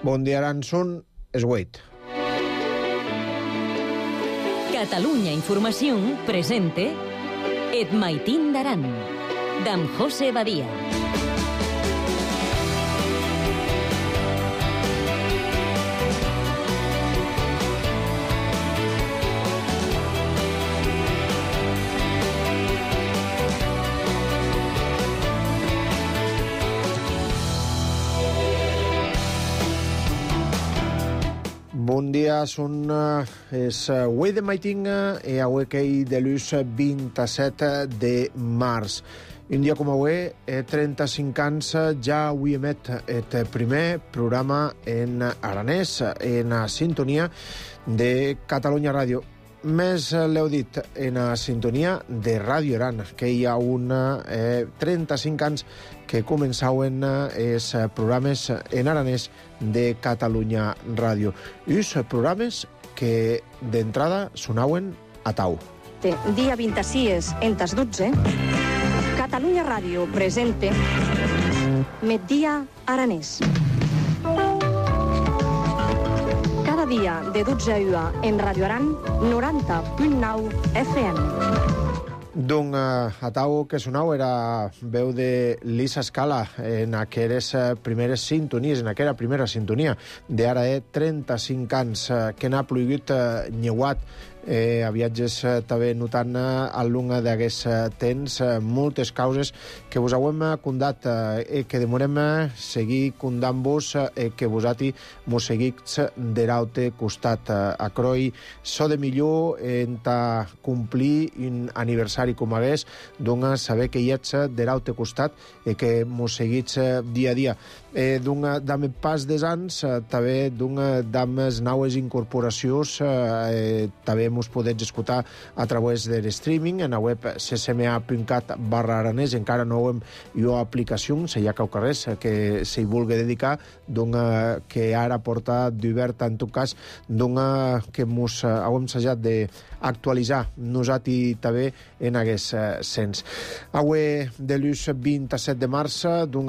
Bon dia, Aranson, és 8. Catalunya Informació presente Et Maitín d'Aran, d'en José Badia. Bon dia, és 8 de maitin e avui que de l'ús 27 de març. Un dia com avui, 35 anys, ja avui emet el primer programa en aranès, en sintonia de Catalunya Ràdio. Més l'heu dit, en la sintonia de Ràdio Aran, que hi ha 35 anys que començaven els programes en aranès de Catalunya Ràdio. Uns programes que d'entrada sonaven a tau. Dia 26, entes 12, Catalunya Ràdio presente Migdia Aranès. Cada dia de 12 a 1 en Ràdio Aran, 90.9 FM. Donc, a tau que sonau era veu de Lisa Scala en aquelles primeres sintonies, en aquella primera sintonia d'ara 35 anys que n'ha plogut nyeuat a viatges també notant al long d'aquests temps moltes causes que vos hauem condat que demorem seguir condant-vos que vosati mos seguits de l'aute costat a Croi so de millor enta complir un aniversari com hagués doncs saber que hi ets de l'aute costat i que mos seguits dia a dia damb pas des anys també damb les naues incorporacions també mos podets escoltar a través de l'streaming en la web ccma.cat/aranès. Encara no hem jo aplicació, si hi ha qualcarres que s'hi vulgui dedicar, que ara porta d'obert, en tot cas, que mos hem ensajat d'actualitzar nosaltres també en aquest sens. Avui de l'ús 27 de març,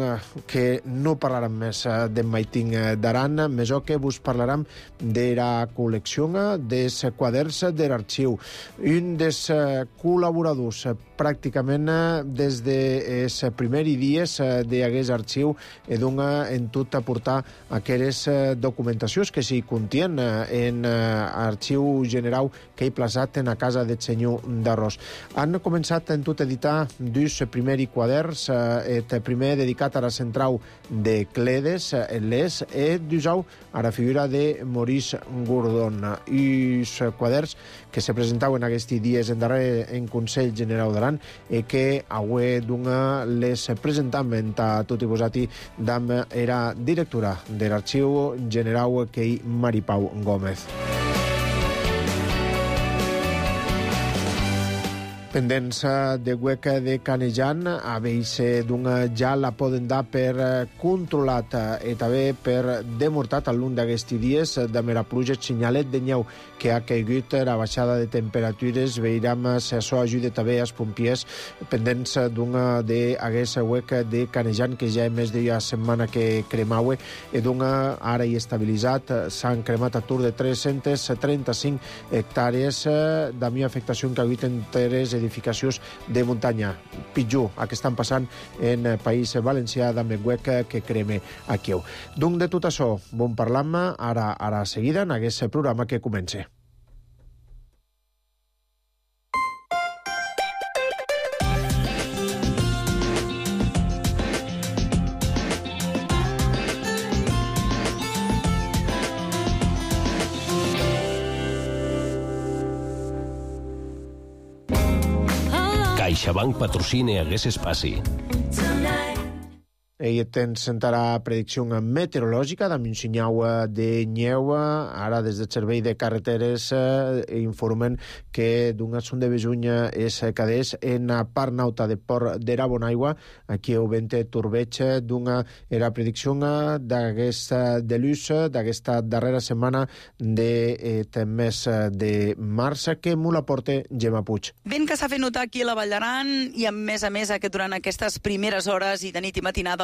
que no parlarem més de Maitín d'Aran, més que vos parlarem de la col·lecció dels quaderns de l'arxiu. Un dels col·laboradors pràcticament des dels primers dies d'aquest arxiu en tot aportar aquelles documentacions que s'hi contien en arxiu general que he plaçat en la casa del senyor d'Arròs. Han començat en tot a editar dos primers quaderns, el primer dedicat a la central de Cledes, en l'Es, i dos a la figura de Maurice Gordon. I els quaderns que se presentaven aquests dies en darrer en Consell General d'Aran i que avui les presentam a tot i vosati era directora de l'Arxiu General que hi Maripau Gómez. Pendents de hueca de Canejan, a veure ja la poden dar per controlat i també per demortat al lung d'aquests dies de la pluja xinyalet de nyeu que ha caigut la baixada de temperatures. Veurem si això ajuda també als pompiers pendents d'aquest hueca de Canejan que ja més de setmana que cremaue i ara hi estabilitzat. S'han cremat a tour de 335 hectàrees de mi afectació que ha hagut en tres edificacions de muntanya. Pitjor, el que estan passant en el País Valencià amb el huec que creme aquí. Donc, de tot això, bon parlam ara seguida en aquest programa que comença. CaixaBank patrocina aquest espai. Ell sentarà predicció meteorològica amb un senyal de nyeu. Ara, des del Servei de Carreteres, informen que són de bejuny és cadès en la part nauta de Port d'Era Bonaigua. Aquí ho vente torbeig era predicció de l'ús d'aquesta darrera setmana de mes de març que m'ho la porta Gemma Puig. Vent que s'ha fet notar aquí a la Vall d'Aran i a més que durant aquestes primeres hores i de nit i matinada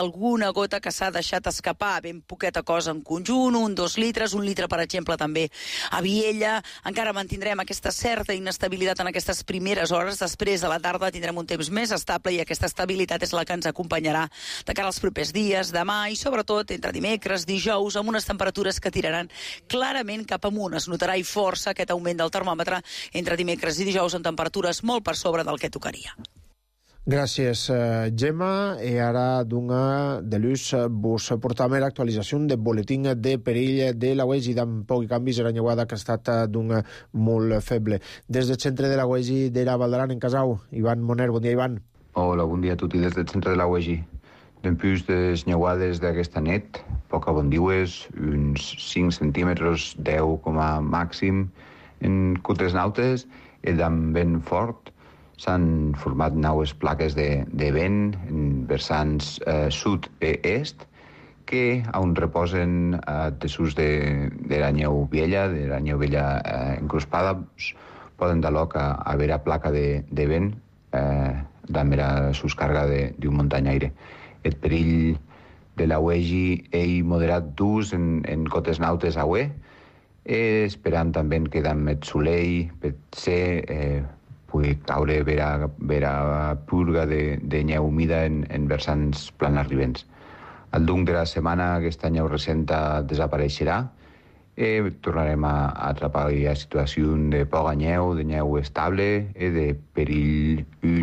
alguna gota que s'ha deixat escapar, ben poqueta cosa en conjunt, 1-2 litres, 1 litre, per exemple, també a Viella. Encara mantindrem aquesta certa inestabilitat en aquestes primeres hores. Després de la tarda tindrem un temps més estable i aquesta estabilitat és la que ens acompanyarà de cara als propers dies, demà i sobretot entre dimecres, dijous, amb unes temperatures que tiraran clarament cap amunt. Es notarà i força aquest augment del termòmetre entre dimecres i dijous amb temperatures molt per sobre del que tocaria. Gràcies, Gemma. I ara d'una de l'ús vos portam a l'actualització del boletín de perill de la UEGI d'en pocs canvis era nyeuada que ha estat d'una molt feble. Des del centre de la UEGI de la Valdaran en Casau, Ivan Moner, bon dia, Ivan. Hola, bon dia a tutti des del centre de la UEGI. Dempús des nyeuades d'aquesta nit, poc abondiues, uns 5 centímetres, 10 com a màxim, en cotes nautes i d'en vent fort. S'han format naues plaques de vent en vessants sud i est que on reposen desús de la neu vella, encruspada, poden d'aloc a haver a placa de vent d'haver a suscarga d'un muntanyaire. El perill de la UEGI és moderat d'ús en cotes nautes a UE, esperant també que d'ammet solell, potser pugui caure vera purga de neu humida en vessants planars. Al llarg de la setmana aquesta neu recent desapareixerà i tornarem a atrapar la situació de poca neu, de neu estable i de perill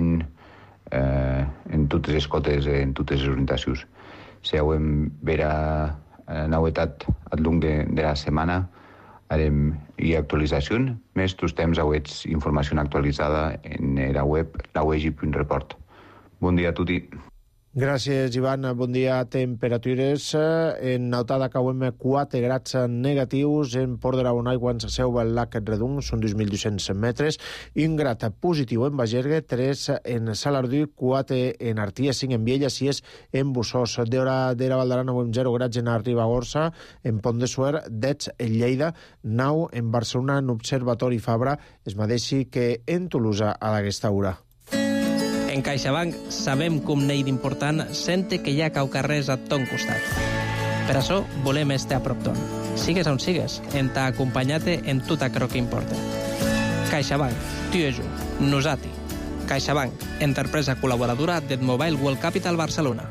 en totes les cotes, en totes les orientacions. Si hem vera novetat al llarg de la setmana, harem actualització. Més tos temps auets informació actualitzada en la web lauegi.report. Bon dia a tutti. Gràcies, Ivan. Bon dia. Temperatures en Nautada cauem 4 grads negatius, en Port de la Bonaigua en Saseu al lac Redung, són 2.200 metres, i un grat positiu en Bagergue, 3 en Salardú, 4 en Artia, 5 en Viella, 6 en Bussós. D'hora de la Valdaran avui 0 grads en Ribagorça, en Pont de Suert, 10 en Lleida, 9 en Barcelona, en Observatori Fabra, es mateixi que en Tolosa a aquesta hora. En CaixaBank sabem com n'hi d'important sente que hi ha caucarrers a ton costat. Per això volem estar a prop ton. Sigues on sigues, en t'ha acompanyat en tot aquello que importa. CaixaBank, tu i jo, nosati. CaixaBank, empresa col·laboradora del Mobile World Capital Barcelona.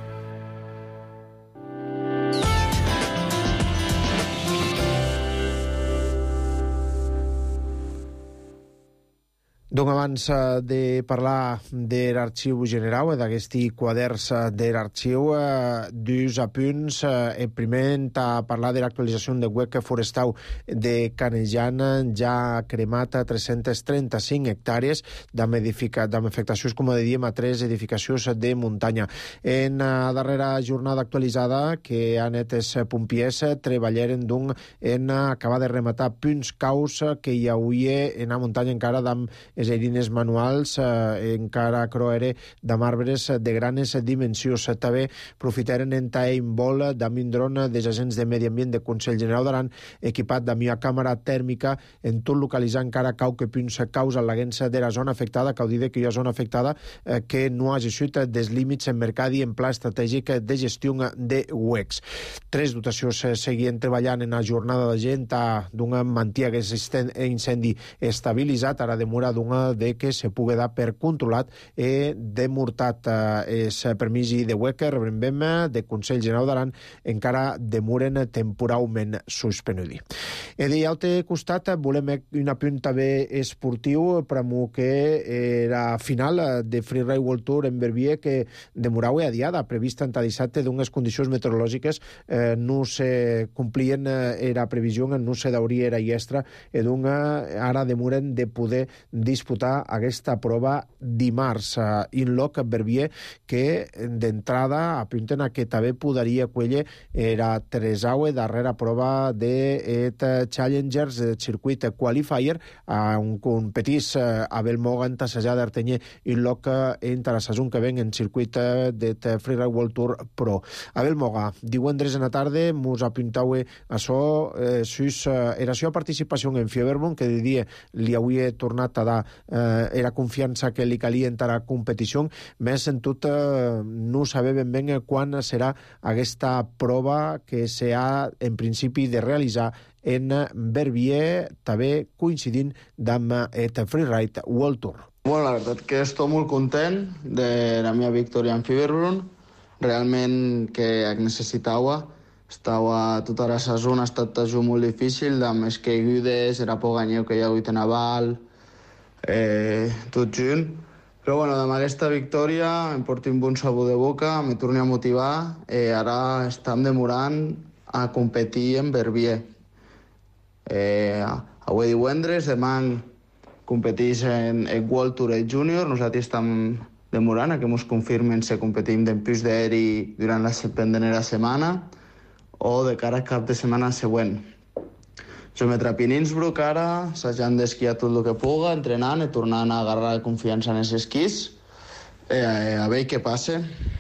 Donc abans de parlar de l'Arxiu General, d'aquests quaderns de l'Arxiu, dos apunts. El primer, a parlar de l'actualització del web forestal de Canejan, ja ha cremat 335 hectàrees d'afectacions, com dèiem, a 3 edificacions de muntanya. En la darrera jornada actualitzada, que han anat els pompiers, treballaren en acabar de rematar punts caus que hi hauria en la muntanya encara amb les eines manuals, encara croere d'arbres de granes dimensions. També profitaren en taim vol d'am un dron dels agents de Medi Ambient de Consell General d'Aran equipat d'am una càmera tèrmica en tot localitzar encara cauque punts caus al laguença de la zona afectada, que dir que hi ha zona afectada que no hagi sigut des límits en mercat i en pla estratègic de gestió de UECs. 3 dotacions seguien treballant en la jornada de gent d'un mantia que incendi estabilitzat, ara demora de que se pugui dar per controlat demortat es permisi de UEC, rebrem de Consell General d'Aran, encara demoren temporalment suspendudi. E d'altre costat, volem un apunt també esportiu, per que la final de Freeride World Tour en Verbier, que demorava adiada, prevista entre dissabte d'unes condicions meteorològiques no se complien era previsió, no se dauria era iestra, ara demoren de poder disputar aquesta prova dimarts. In-loc Verbier, que d'entrada apunten a que també podria acollir la tresaue darrera prova de Challengers de circuit Qualifier, on competís Abel Moga en tassejar d'Artenyer in-loc entre la saison que ven en circuit de Freeride World Tour Pro. Abel Moga, divendres en la tarda mos apuntau això sus era seva participació en Fiebermont, que de dia li hauria tornat a dar era confiança que li calia entrar a competició, més en tot no saber ben quan serà aquesta prova que s'ha en principi de realitzar en Verbier, també coincidint amb el Freeride World Tour. Bueno, la veritat que estic molt content de la meva victòria en Fiberrun. Realment que necessitava. Estava tota la saison, ha estat molt difícil, amb les caigudes, era por guanyeu que hi ha hagut a Naval, tot junt. Però bueno, amb aquesta victòria em porto un bon sabor de boca, me torno a motivar i ara estem demorant a competir en Verbier. Avui divendres, demà competís en World Tour Junior, nosaltres estem demorant a que ens confirmen si competim d'empús d'aeri durant la pendent setmana o de cara al cap de setmana següent. Jo me trapi en Innsbruck ara, assajant d'esquiar tot el que puga, entrenant i tornant a agarrar confiança en els esquís, a veure què passa.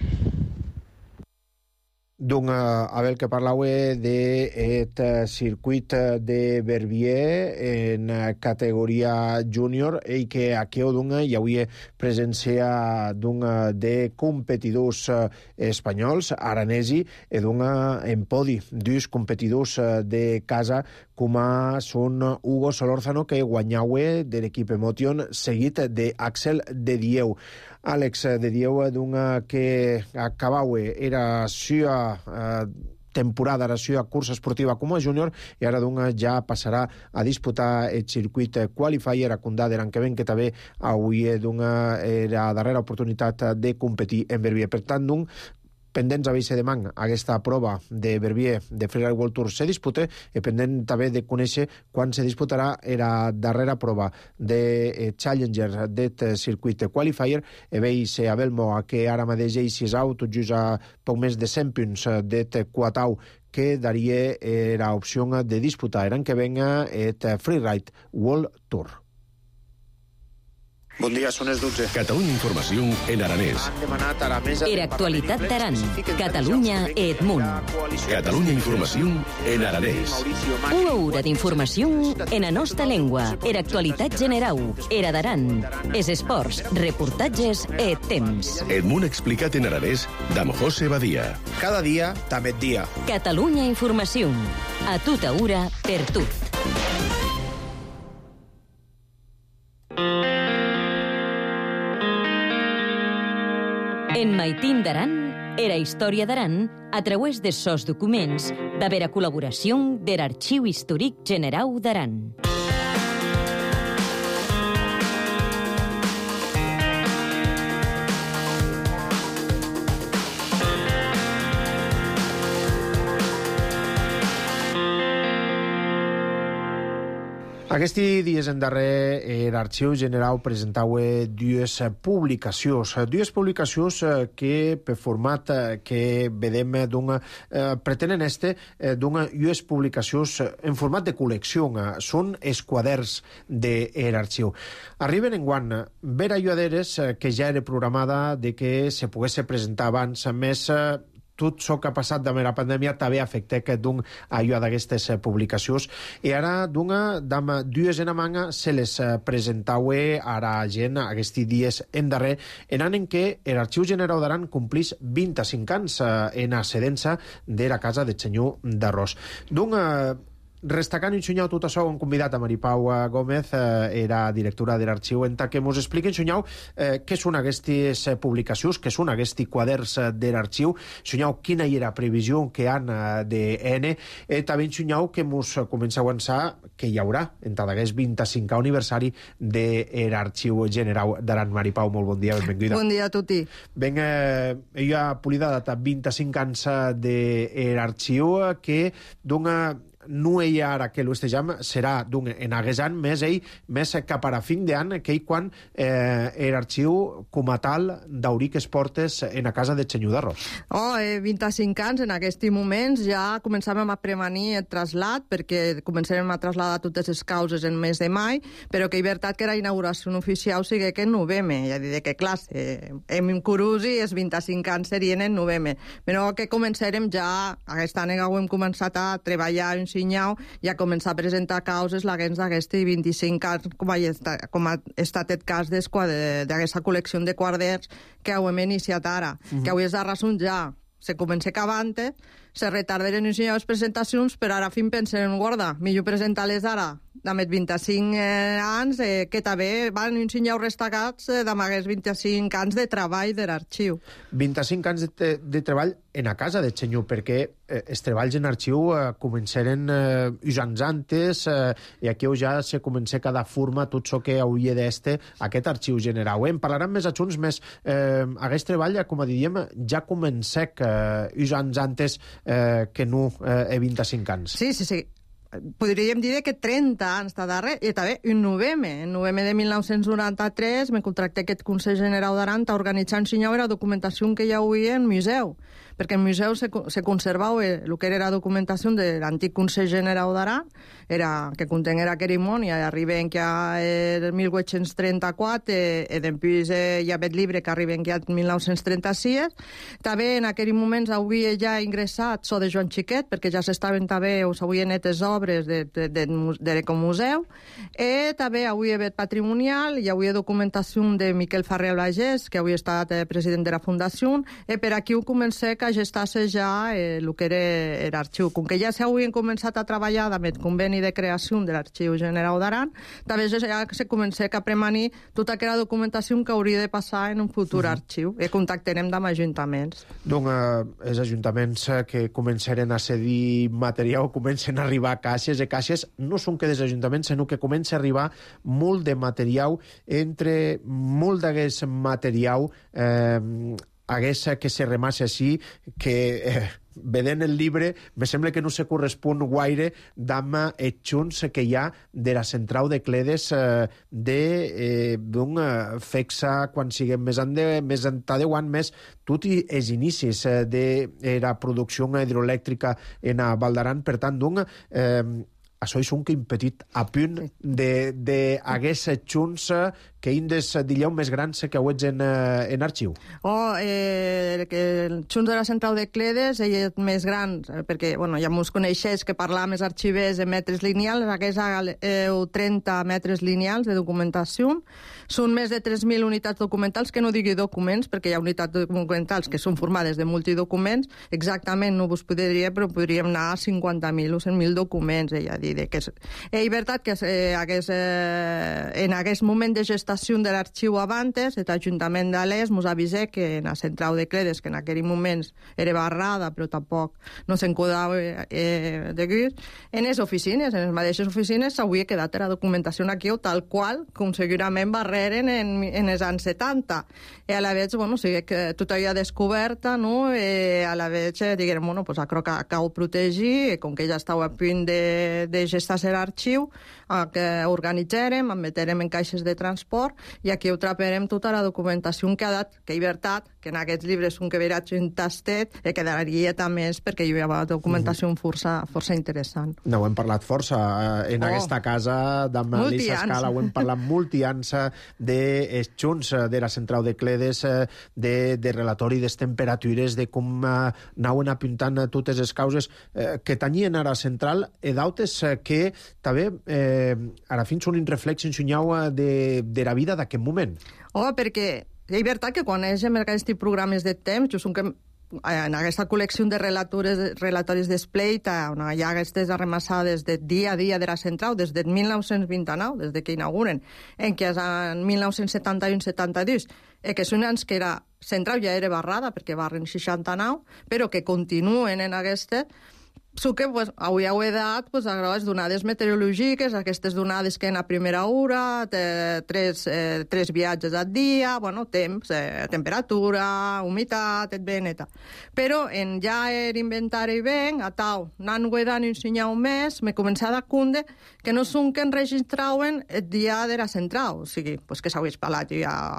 Donc, Abel, que parlau d'aquest circuit de Verbier en categoria júnior i que aquí hi hauria presència de competidors espanyols, aranesi, i en podi, dos competidors de casa com són Hugo Solórzano, que guanyaue de l'equip Emotion, seguit d'Àxel de Dieu. Àlex de Dieu, que acabaue era sua temporada, la seva cursa esportiva com a júnior, i ara ja passarà a disputar el circuit qualifier a Condà de l'any que ven, que també avui era la darrera oportunitat de competir en Verbier. Per tant, pendents a veure demà aquesta prova de Verbier de Freeride World Tour se disputa, i pendent també de conèixer quan se disputarà la darrera prova de Challenger del circuit qualifier, i veure si Abel Moa, que ara mateix és out, tot just a poc més de 100 punts del Quatau, que daria l'opció de disputar l'any que venga el Freeride World Tour. Bon dia, són les 12. Catalunya Informació en aranès. Era actualitat d'Aran, Catalunya e Edmunt. Catalunya Informació en aranès. Una hora d'informació en la nostra llengua. Era actualitat general, era d'Aran. Es esports, reportatges e temps. Edmunt explicat en aranès d'Am José Badia. Cada dia, també dia. Catalunya Informació. A tota hora, per tot. En Maitín d'Aran, era història d'Aran a través de sos documents d'haver a col·laboració de l'Arxiu Històric General d'Aran. Aquests dies en darrer l'Arxiu General presentava dues publicacions que per format que vedem pretenen dues publicacions en format de col·lecció, són els quaderns de l'Arxiu. Arriben enguany ver ajudaderes que ja era programada de que se pogués presentar abans, més tot això que ha passat amb la pandèmia també afecta allò d'aquestes publicacions, i ara dues en manga se les presentava a la gent aquests dies en darrer, en any en què l'Arxiu General d'Aran complís 25 anys en la cedença de la casa de senyor d'Arròs. Restacant i ensenyau tot això, hem convidat a Maripau Gómez, era directora de l'Arxiu, en que ens expliqui, ensenyau, què són aquestes publicacions, què són aquests quaderns de l'Arxiu, ensenyau quina era la previsió que han d'EN, i també ensenyau que ens comença a avançar que hi haurà, entre aquest 25è aniversari de l'Arxiu General d'Aran. Maripau, molt bon dia, benvinguda. Bon dia a tutti. Ben, ella polida data 25 anys de l'Arxiu, que dona no hi ha ara que l'estejam, serà en aquest any més cap a fin d'any que quan l'arxiu com a tal d'obrir les portes en la casa de senyor d'Arròs. 25 anys en aquests moments ja començàvem a prevenir el trasllat, perquè començàvem a trasladar totes les causes en mes de mai, però que és veritat que la inauguració oficial sigui que en novembre, ja diré que clar, hem incurusi els 25 anys serien en novembre, però que començarem ja, aquest any hem començat a treballar en ensenyau i a començar a presentar causes l'haguens d'aquesti 25 anys, com ha estat el cas d'aquesta col·lecció de quaders que hem iniciat ara, que avui és de raó ja. Se comença abans, se retarderen les presentacions, però ara fin pensen, guarda, millor presentar-les ara, amb 25 anys, que també van ensenyar restacats amb aquests 25 anys de treball de l'arxiu. 25 anys de treball en a casa de Xenyo, perquè els treballs en arxiu començaren uns antes, i aquí ja se comença cada forma tot això que hauria d'este aquest arxiu general. En parlarem més adjunts, més aquest treball, com diríem, ja comença uns anys antes que no 25 anys. Sí. Podríem dir que 30 anys de darrere, i també en novembre de 1993 me contracté aquest Consell General d'Aran a organitzar ensenyar la documentació que hi havia en museu, perquè en museu se conservava el que era la documentació de l'antic Consell General d'Aran, que contenguera cerimònia, i arriben que el 1834, i després hi ha aquest llibre que arriben que el 1936. També en aquell moment havia ja ingressat so de Joan Xiquet, perquè ja s'estaven també, o s'havien netes obres de l'Ecomuseu, i també havia aquest patrimonial, hi havia documentació de Miquel Farré Albagés, que havia estat president de la Fundació, i per aquí ho comencé a gestar-se ja el que era l'arxiu. Com que ja s'havien començat a treballar amb el conveni de creació de l'Arxiu General d'Aran, també ja se comença a premanir tota aquella documentació que hauria de passar en un futur arxiu, i contactarem amb ajuntaments. Doncs els ajuntaments que començaren a cedir material, comencen a arribar a caixes, i caixes no són que dels ajuntaments, sinó que comença a arribar molt de material, entre molt d'aquest material hagués que se remassa així, que vedent el llibre, me sembla que no se correspon gaire amb els junts que hi ha de la central de Cledes d'un fexa quan siguem més enllà de quan més tot i els inicis de la producció hidroelèctrica en Val d'Aran. Per tant, això és un petit a punt d'aquests junts que índex diríeu més grans que ho ets en arxiu. El Junts de la Central de Cledes és més gran, perquè ja mos coneixés que parlàvem els arxivers en metres lineals, aquests 30 metres lineals de documentació. Són més de 3.000 unitats documentals, que no digui documents, perquè hi ha unitats documentals que són formades de multidocuments, exactament no vos podria dir, però podríem anar a 50.000 o 100.000 documents, ja dir. És veritat que en aquest moment de gestació de l'arxiu abans, l'Ajuntament d'Alès mos avisa que en la central de Cledes, que en aquell moment era barrada, però tampoc no s'encodava de gris, en les oficines, en les mateixes oficines, s'hauria quedat la documentació aquí, tal qual, com segurament barreren en els anys 70. I a la vegada, sigui que tot havia descoberta, no? I a la vegada, diguem, a cal protegir, com que ja estava a punt de gestar-se l'arxiu, que organitzarem, en meterem en caixes de transport, i aquí ho traperem tota la documentació que ha dat, que és veritat, que en aquests llibres un que veig un tastet, i quedaria també perquè hi havia documentació força interessant. No, ho hem parlat força en aquesta casa d'amb Lisa Escala, ho hem parlat multi-anys dels junts de la central de Cledes, de relatori de temperatures, de com anaven apuntant totes les causes que tenien ara central, i d'altres que també ara fins un reflex ensenyau de la vida d'aquest moment. Perquè és veritat que quan hem aquests programes de temps, jo som que en aquesta col·lecció de relatoris d'Espleita, on hi ha aquestes arremassades de dia a dia de la central, des del 1929, des que inauguren, en què en 1971-72, que són anys que la central ja era barrada, perquè barren 69, però que continuen en aquesta. Que avui heu edat les donades meteorològiques, aquestes donades que en la primera hora, tres viatges al dia, temps, temperatura, humitat, etc. Però en ja l'inventari ben, a tal, anant guedant i ensenyar un mes, me comença a dar compte que no són que enregistraven el dia de la central, o sigui, que s'hauria espalat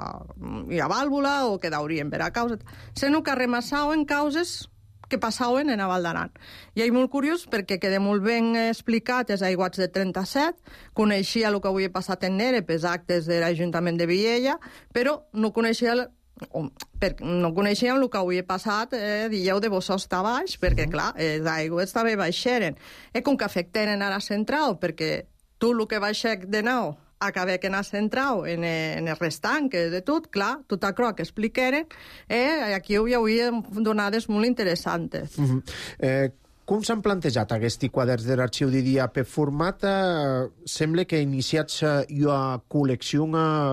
a vàlvula o que daurien per a causa, sinó que remassaven causes que passaven en Val d'Aran. I és molt curiós perquè queda molt ben explicat els aiguats de 37, coneixia el que havia passat en Nere pels actes de l'Ajuntament de Viella, però no coneixia no coneixíem el que havia passat, dieu, de Bossós a baix, perquè, clar, les aigües també baixeren. Com que afectaren a la central, perquè tu el que baixec de nou acabé que anar centrat en el restant, que de tot, clar, tot això que expliqueren, aquí hi havia donades molt interessants. Com s'han plantejat aquests quaderns de l'arxiu de dia per format? Sembla que iniciats una col·lecció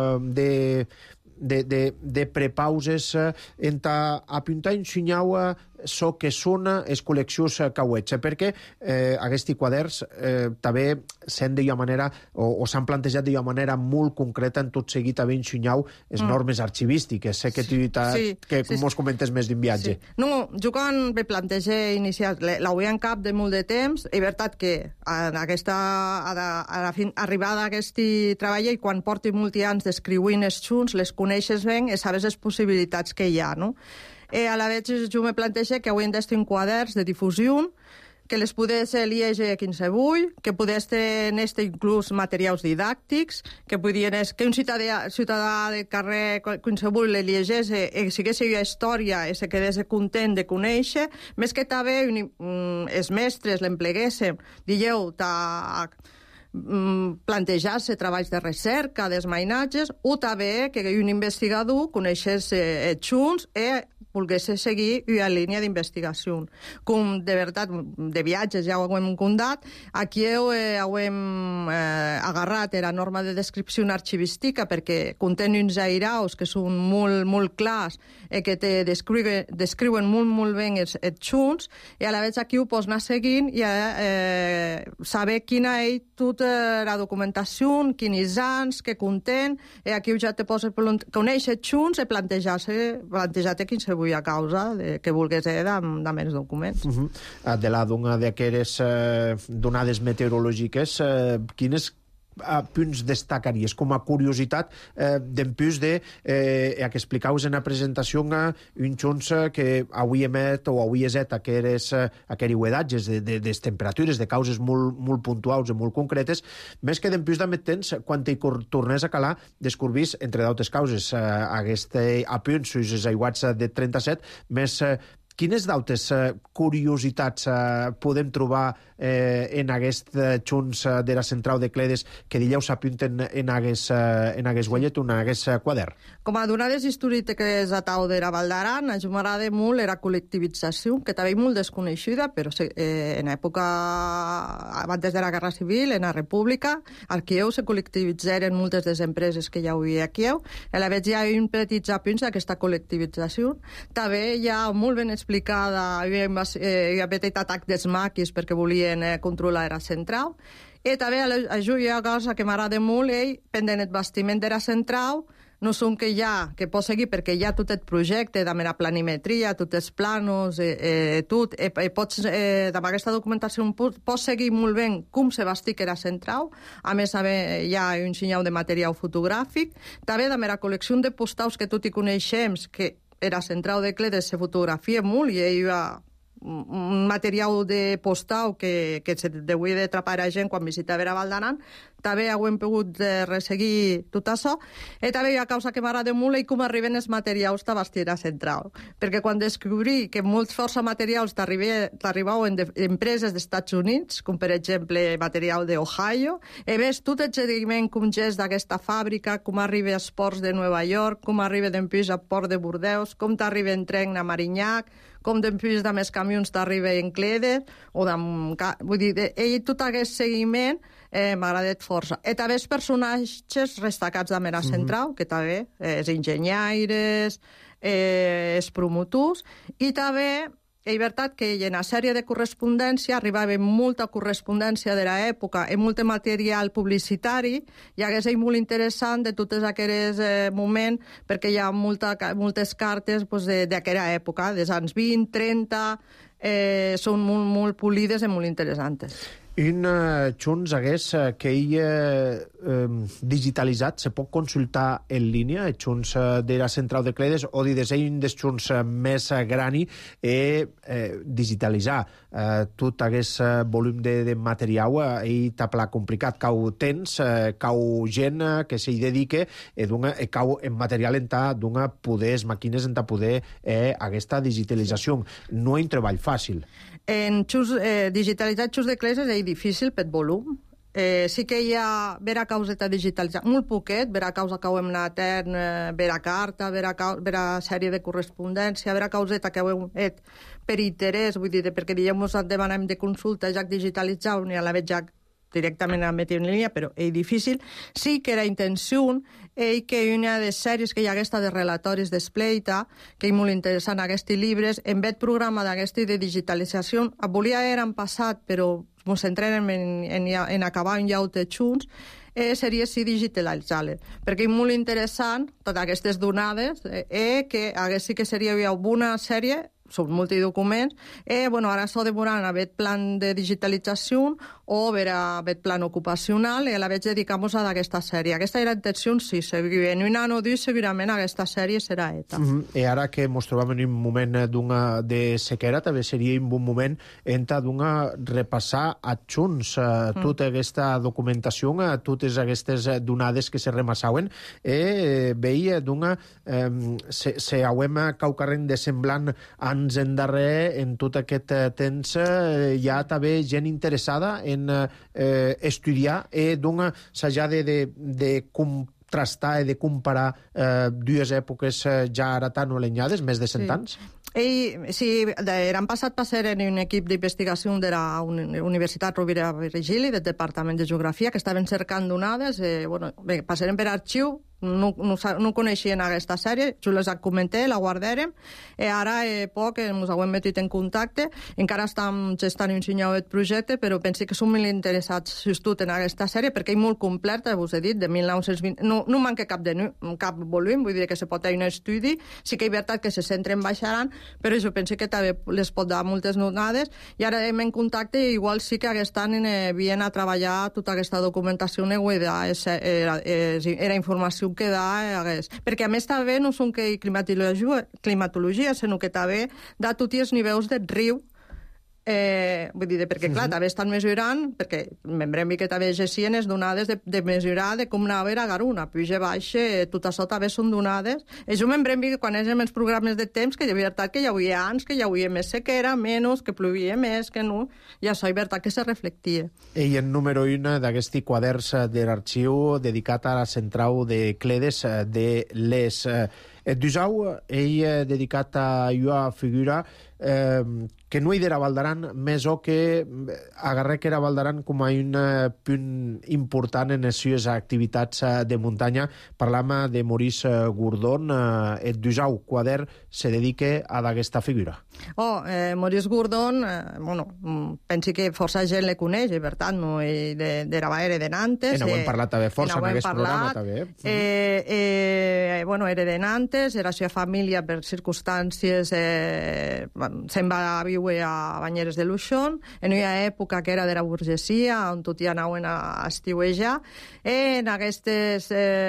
de prepauses entre apuntar i ensenyar so que són les col·leccions cauets, perquè aquests quaderns també s'han d'una manera, o s'han plantejat d'una manera molt concreta en tot seguit haver ensenyat les normes arxivístiques. Sé que tu mos comentes més d'un viatge. No, jo quan me plantegé iniciar, l'havia en cap de molt de temps, és veritat que a la arribada a aquest treball, i quan porti molts anys d'escriuint els junts, les coneixes ben i sabes les possibilitats que hi ha, no? A la vegada jo me plantejo que avui en dia tinc quaderns de difusió, que les podés llegir qualsevol, que podés tenir inclús materials didàctics, que un ciutadà de carrer qualsevol le llegés i sigués una història i se quedés content de conèixer, més que també els mestres l'empleguéssim, dieu, plantejar-se treballs de recerca, desmainatges, o també que un investigador coneixés junts i volgués seguir una línia d'investigació. Com de veritat, de viatges ja ho hem contat, aquí hem agarrat la norma de descripció arxivística perquè contén uns airaus que són molt clars i que descriuen molt bé els junts, i a la vegada aquí ho pots anar seguint i saber quina és tota la documentació, quins anys, què contén, i aquí ja te pots conèixer junts i plantejar-te qualsevol a causa que vulguis de més documents. De la d'una d'aquelles donades meteorològiques, quines punts destacaries com a curiositat d'empús que explicaus en la presentació uns junts que avui emet o avui eset aquelles huedatges de temperatures, de causes molt puntuals i molt concretes, més que d'empús d'emet temps, quan hi tornés a calar, descobrís, entre d'altres causes, aquest apunt sus els aiguats de 37, més quines d'altres curiositats podem trobar en aquest junts de la central de Cledes que dijau s'apunten en aquest guellet, en aquest quadern? Com a donades històriques a Tau de la Val d'Aran, a mi m'agrada molt la col·lectivització, que també és molt desconeixida, però en època abans de la Guerra Civil, en la República, aquí se col·lectivitzaren moltes de les empreses que hi havia aquí, i a la vegada hi ha un petit apunts d'aquesta col·lectivització. També hi ha molt ben explicada, hi havia petit atac dels maquis perquè volien controlar la central, i també a jo hi ha una cosa que m'agrada molt, pendent el bastiment de la central, no són que que pot seguir perquè hi ha tot el projecte de la planimetria, tots els planos, tot, i pots, amb aquesta documentació pots seguir molt bé com se bastir la central, a més hi ha un senyal de material fotogràfic, també de la col·lecció de postals que tot hi coneixem, que la central de Cledes se fotografia molt i hi ha un material de postal que se deuia d'atrapar a gent quan visitava la Val d'Aran. També hem pogut resseguir tot això, i també hi ha causa que m'agrada molt i com arriben els materials a bastir la central, perquè quan descobrí que molts força materials t'arribaven d'empreses dels Estats Units, com per exemple material d'Ohio, i ves tot el seguiment com gest d'aquesta fàbrica, com arriba als ports de Nova York, com arriba d'empús al port de Bordeus, com t'arriba en tren a Marinyac, com d'empús de més camions t'arriba en Cledes, vull dir, tot aquest seguiment m'ha agradat força. I també els personatges destacats de la central, que també els enginyaires, els promotors, i també és veritat que en la sèrie de correspondència arribava molta correspondència de l'època i molt material publicitari, i és molt interessant de tots aquells moments, perquè hi ha moltes cartes d'aquella època, dels anys 20, 30, són molt polides i molt interessants. Un Junts hagués que ell digitalitzat, se pot consultar en línia, el Junts de la central de Cledes, o de un dels Junts més grani, digitalitzar tot aquest volum de material, i t'ha complicat, cau temps, cau gent que s'hi dedique, cau en material d'una poder, màquines en poder aquesta digitalització. No és un treball fàcil. En digitalitzar xus de Cledes és difícil per volum. Sí que hi ha vera causeta digitalitzada, molt poquet, vera causa que ho hem anat vera carta, vera sèrie de correspondència, vera causeta que ho hem fet per interès, vull dir, perquè diem ens demanem de consulta, ja digitalitzar, ni a la veig ja directament a metre en línia, però és difícil. Sí que era intenció que una de sèries que hi ha aquesta de relatoris d'Espleita, que és molt interessant, aquests llibres, en vez programa d'aquesta de digitalització, volia era en passat, però ens centrem en acabar un llaut de junts, seria si digitalitzar-les, perquè és molt interessant, totes aquestes donades, que sí que seria una sèrie, són multidocuments, ara s'ha de veure en aquest plan de digitalització o aquest plan ocupacional, i a la vegada dedicamos a aquesta sèrie. Aquesta era la intenció, sí, en un any o dos segurament aquesta sèrie serà ETA. I ara que ens trobem en un moment de sequera, també seria un bon moment repassar a junts tota aquesta documentació, totes aquestes donades que se remassaven, veia se hauem caucarren de semblant anys endarrer, en tot aquest temps, hi ha també gent interessada en estudiar, s'ha de contrastar i de comparar dues èpoques ja ara tan olenyades, més de 100 anys? Sí, l'any passat va ser en un equip d'investigació de la Universitat Rovira i Virgili, del Departament de Geografia, que estaven cercant donades, passarem per arxiu, no coneixien aquesta sèrie, jo les comenté, la guardarem, i ara poc ens hem metit en contacte, encara estem gestant un senyor projecte, però penso que som molt interessats just en aquesta sèrie, perquè és molt completa, us he dit, de 1920, no manca cap volum, vull dir que se pot tenir un estudi, sí que és veritat que se centren baixaran, però jo penso que també les pot dar moltes donades, i ara hem en contacte, i igual sí que aquest any havien a treballar tota aquesta documentació, era informació que hagués. Perquè a més també no són que climatologia, sinó que també da tots els nivells del riu. Vull dir, perquè clar, també estan mesurant, perquè membrem que també gesien les donades de mesurar de com anava a Garuna, puja baixa, tot això també són donades. I jo membrem que quan érem els programes de temps, que de veritat que hi havia anys, que hi havia més sequera, menys, que plovia més, que no, i això és veritat que se reflectia. I en número 1 d'aquest quaderns de l'arxiu dedicat a la central de Cledes de l'ES. Dusau, ell dedicat a una figura que no hi era Valdaran, més o que agarré que era Valdaran com a un punt important en les seves activitats de muntanya. Parlam de Maurice Gourdon. El Dusau quadern se dedica a aquesta figura. Maurice Gourdon, penso que força gent le coneix, per tant, no de Rabaere de Nantes. Ho hem parlat també força en aquest programa, també. Era de Nantes, era la seva família per circumstàncies se'n va viure a Banyeres de Luixón, en una època que era de la burgesia, on tot hi anaven a estiuejar, en aquestes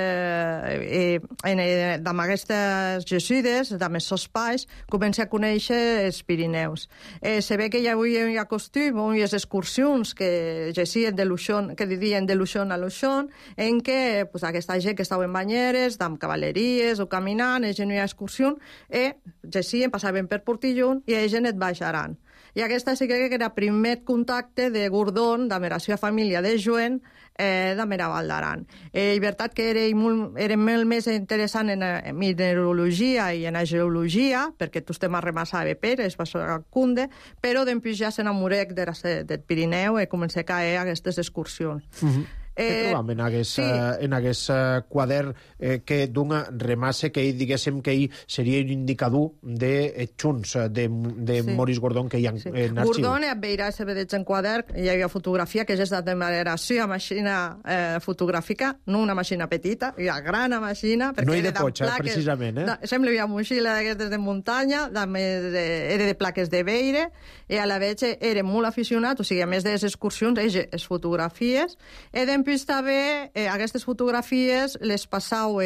amb aquestes jesuïdes, amb aquests espais, comença a conèixer els Pirineus. Se ve que hi havia un costum, unes excursions que gesien de Luixón, que didien de Luixón a Luixón, en què aquesta gent que estava en Banyeres, amb cavalleries o caminant, ells en una excursió, gesien, passaven per Portillón, i ells et baixaran. I aquesta sí que era el primer contacte de Gourdon, de la seva família de Joen, de Mera Valdaran. És veritat que era molt més interessant en mineralogia i en geologia, perquè tots temes remassava Pérez, Cunde, però després ja s'enamorec del Pirineu i comença a caer aquestes excursions. Què trobam en aquest quadern que d'una remassa que ell, diguéssim, que ell seria un indicador de Junts, de Maurice Gordon, que hi ha en arxiu? Gordon veurà se vedeig en quadern, hi havia fotografia que ja és de numeració a màquina fotogràfica, no una màquina petita, hi ha grana màquina... No hi de potxa, precisament, Sembla que hi ha moxila d'aquestes de muntanya, era de plaques de veire, i a la veig era molt aficionat, o sigui, a més de les excursions, les fotografies, i després també aquestes fotografies les passau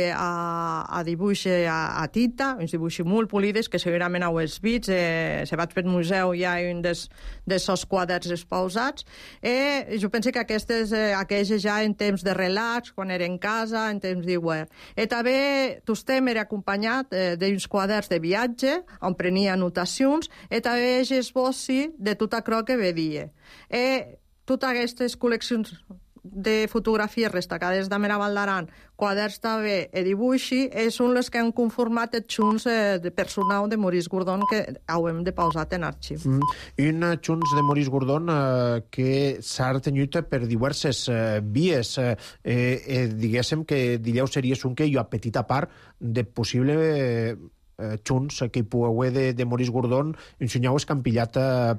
a dibuix a tinta, uns dibuixos molt polides, que segurament heu vist, se vaig pel museu, hi ha un dels seus quadres exposats, i jo penso que aquells ja en temps de relats, quan era en casa, en temps d'hivern. I també Tostem era acompanyat d'uns quaders de viatge, on prenia anotacions, i també esbossi de tot allò que veia. I totes aquestes col·leccions de fotografies destacades de Mera Val d'Aran, quaders també i dibuixi, són les que han conformat els junts de personal de Maurice Gordon que hem de pausar en arxiu. Un junts de Maurice Gordon que s'ha retenyut per diverses vies. Diguéssim que dileu seria un que hi ha petita part de possible junts que hi pugueu haver de Maurice Gordon ensenyau escampillat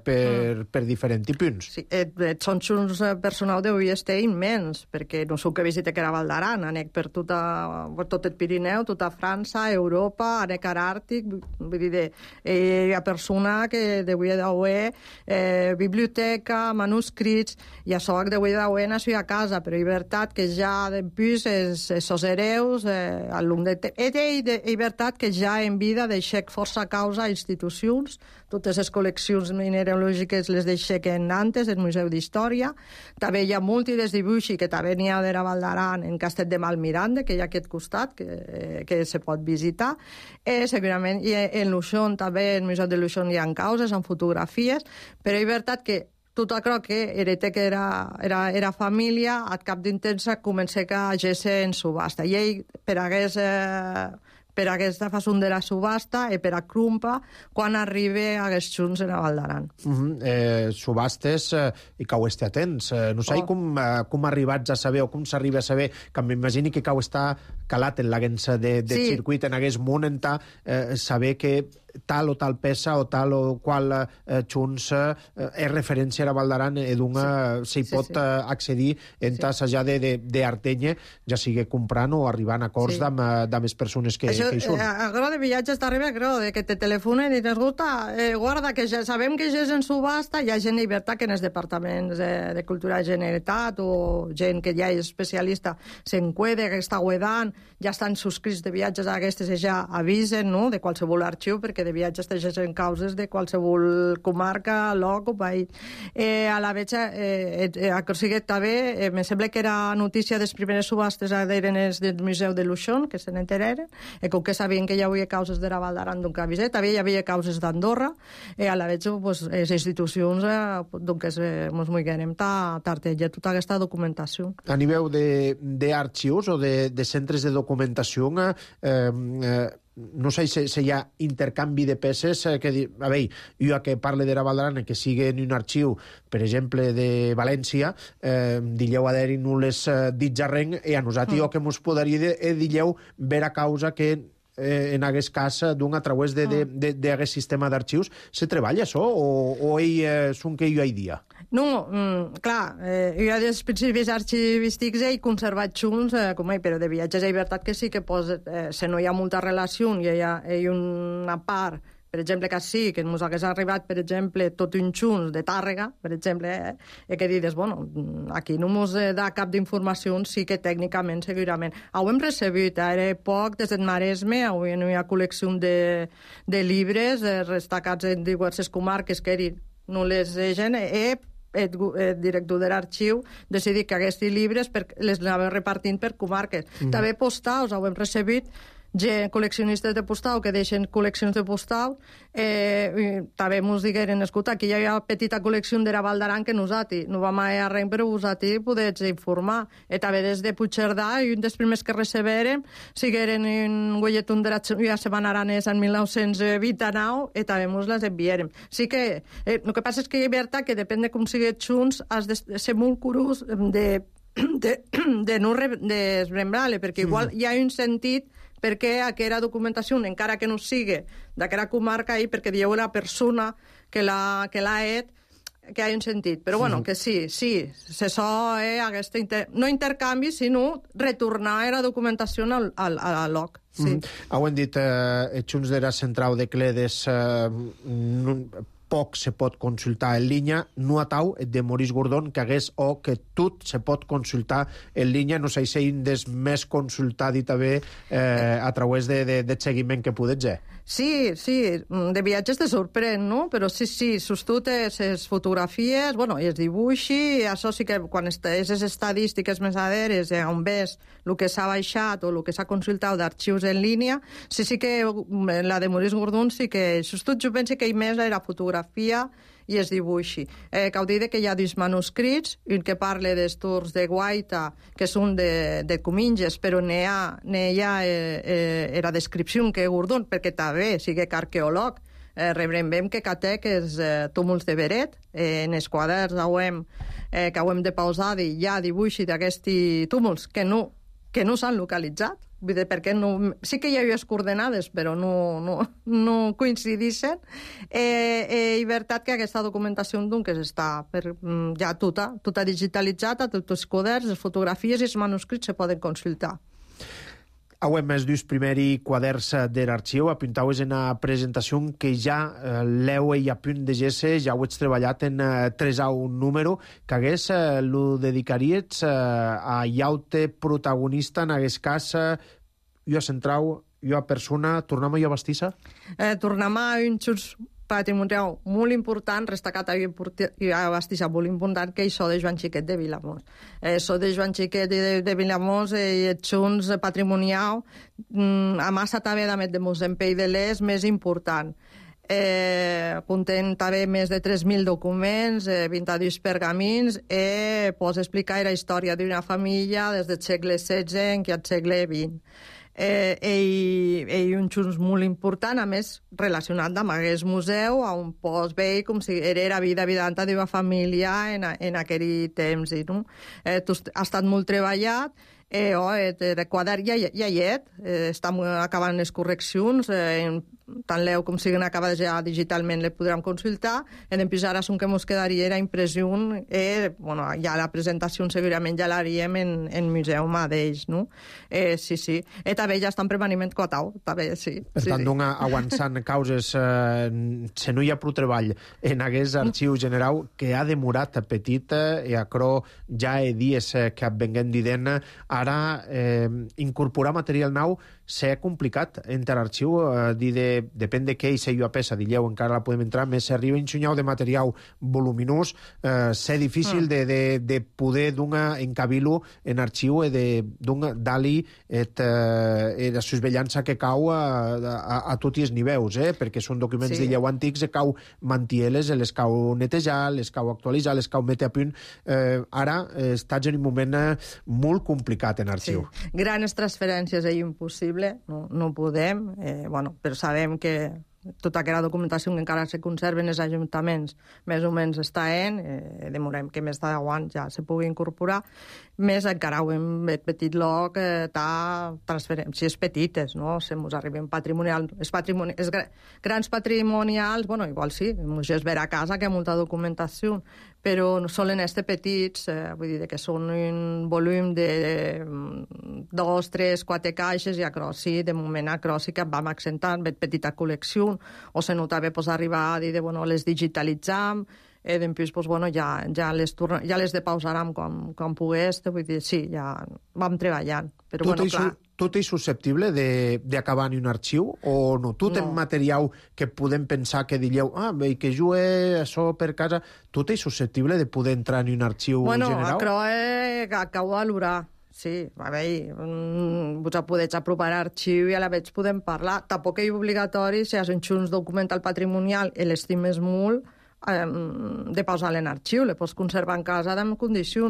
per diferents punts. Sí, són junts personal devia estar immens, perquè no sóc que visita que era Val d'Aran, anec per tot el Pirineu, tota França, Europa, anec a l'Àrtic, vull dir, hi ha persona que devia d'haver biblioteca, manuscrits, i això devia d'haver en la seva casa, però és veritat que ja després els hereus, al llarg de temps, és veritat que ja en vida deixec força causa a institucions, totes les col·leccions mineralògiques les deixec en Nantes, del Museu d'Història, també hi ha molts de dibuixos que també n'hi ha de la Val d'Aran en Castell de Malmiranda, que hi ha a aquest costat, que se pot visitar, segurament en Luixón també, en el Museu de Luixón hi ha causes, en fotografies, però és veritat que tot allò que hereta que era família, al cap d'intensa comença a gesse en subhasta. I ell, per aquesta façon de la subhasta i per a crumpa quan arriba a aquests junts en la Val d'Aran. Subhastes i cau estar atents. No sé com arribats a saber o com s'arriba a saber, que m'imagini que cau estar calat en l'aguença de circuit, en aquest món, saber que tal o tal peça o tal o qual junts és referència a la Val d'Aran i d'una s'hi pot accedir en tas allà d'Artenya, ja sigui comprant o arribant a acords amb les persones que hi són. A grau de viatges t'arriba a grau de que te telefonen i t'escolta, guarda, que ja sabem que ja és en subhasta, hi ha gent de llibertat que en els departaments de Cultura de Generalitat o gent que ja és especialista s'encueda, que està guedant, ja estan subscrits de viatges a aquestes i ja avisen, no?, de qualsevol arxiu, perquè de viatges teixeixen causes de qualsevol comarca, lloc o país. A la veja, a Corsiguet també, me sembla que era notícia de les primeres subhastes eren del Museu de Luixón, que se n'entereren, com que sabien que hi havia causes de la Val d'Aran d'un caviset, també hi havia causes d'Andorra, a la veja, les institucions, doncs, ens muiguem tartejar tota aquesta documentació. A nivell d'arxius o de centres de documentació, no sé si hi ha intercanvi de peces que, a veure, jo que parle de la Val d'Aran que sigui en un arxiu, per exemple, de València, dilleu a d'haver-hi no les dits arrenc i a nosaltres que ens podria dilleu ver a causa que en aquest cas d'un a través d'aquest sistema d'arxius se treballa això o són que hi ha dia? No, clar, hi ha dels principis arxivístics i conservats junts, però de viatges és veritat que sí que si no hi ha molta relació i hi ha una part, per exemple, que sí, que ens hagués arribat, per exemple, tot un junts de Tàrrega, per exemple, que dius, bueno, aquí no ens da cap d'informació, sí que tècnicament, segurament. Ho hem recebut, ara poc, des del Maresme, avui no hi ha col·lecció de llibres destacats en diverses comarques que no les deixen, el director de l'arxiu decidit que aquests llibres les anava repartint per comarques. També postals, ho hem recebut, col·leccionistes de postal que deixen col·leccions de postal, també ens digueren, escolta, aquí hi ha una petita col·lecció de la Val d'Aran que nosaltres no vam a res, però vosaltres podeu informar. I també des de Puigcerdà, i un dels primers que receberen sigueren un golletón de la Setmana Aranesa en 1929, i també ens les enviarem. Sí que, el que passa és que hi ha veritat que depèn de com sigui junts, has de ser molt curós de de no desmembrar-le, perquè igual hi ha un sentit perquè aquella documentació, encara que no sigui d'aquella comarca, perquè dieu la persona que l'ha et, que hi ha un sentit. Però bueno, que sí, se so no intercanvi, sinó retornar a la documentació al lloc. Sí. Ho hem dit, Junts de la Central de Cledes, poc se pot consultar en línia, no atau de Maurice Gordon que hagués o que tot se pot consultar en línia, no sé si és més consultat i també a través de seguiment que podets fer. Sí, de viatges te sorprèn, no? Però sí, sostutes les fotografies, i es dibuixi, això sí que quan és les estadístiques més aderes, on ves el que s'ha baixat o el que s'ha consultat d'arxius en línia, sí que la de Maurice Gordon sí que, sostot jo penso que hi més la fotografia i es dibuixi. Cal dir que hi ha dos manuscrits, un que parla dels tours de Guaita, que són de Cominges, però n'hi ha la descripció que Gordon, perquè també sigui que arqueòleg, rebrem que catec els túmuls de Beret, en els quaderns que ho hem de pausar i hi ha dibuixi d'aquests túmuls que no s'han localitzat. Vull dir, perquè sí que hi havia coordenades, però no coincideixen. I veritat que aquesta documentació que està ja tota digitalitzada, tots els quaderns, les fotografies i els manuscrits se poden consultar. Auem els dos primers quaderns de l'arxiu, apuntaues en la presentació que ja l'heu a punt de gesse, ja ho ets treballat en tresar un número, que hagués lo dedicaries a iaute protagonista en aquest cas, jo a Centrau, jo a persona, tornem a jo a Bastissa? Tornem a un xus patrimonial molt important, destacat a Bastissa molt important, que és de Joan Xiquet de Vilamós. De Joan Xiquet de Vilamós i els xunts patrimonial, a massa també de Mossempell de l'Est, més important. Content també més de 3.000 documents, 22 pergamins, pots explicar la història d'una família des del segle XVI que al segle XX. I un xunç molt important, a més relacionat amb aquest museu, on pots veure com si era la vida vidanta d'una família en aquell temps. Ha estat molt treballat, el quadern ja hi és, estem acabant les correccions, tant l'eu com siguen acabades ja digitalment le podrem consultar, en empezar a que ens quedaria la impressió, ja la presentació segurament ja l'haríem en museu mateix, no? Sí. També ja està en permaniment cotau, també, sí. Per tant, avançant causes, se no hi ha prou treball en aquest arxiu general que ha demorat petit, i acro ja he dies que venguem dient, ara incorporar material nou s'ha complicat entre l'arxiu, depèn de què hi sé jo a peça, dilleu, encara la podem entrar, més s'arriba a enxunyar de material voluminós, s'ha difícil de poder encabir-lo en arxiu i dar-li la susvellança que cau a tots els nivells, perquè són documents de lleu antics, cau mantir-les, les cau netejar, les cau actualitzar, les cau metre a punt. Ara estàs en un moment molt complicat en arxiu. Grans transferències és impossible, no podem, però sabem que tota aquella documentació que encara se conserva en els ajuntaments més o menys està demorem que més d'avant ja se pugui incorporar, més encara ho hem petit loc, transferències petites, no? Se mos arriben patrimonial, els grans patrimonials, igual sí, mos és ver a casa que hi ha molta documentació, però solen estar petits, vull dir que són un volum de 2, 3, 4 caixes i sí, de moment sí que vam accentant petita col·lecció, o se nota bé arribar a dir les digitalitzam, després ja les depausarem quan pogués, vull dir, sí, ja vam treballant. Però clar. Tot és susceptible d'acabar en un arxiu o no? Tot en material que podem pensar que dieu, que jo això per casa, tot és susceptible de poder entrar en un arxiu general? Acabo de valorar. Sí, a veure, vos podeu apropar l'arxiu i a la vegada podem parlar. Tampoc és obligatori, si has un xunç documental patrimonial i l'estimes molt, de pausar-lo en arxiu, le pots conservar en casa en condicions.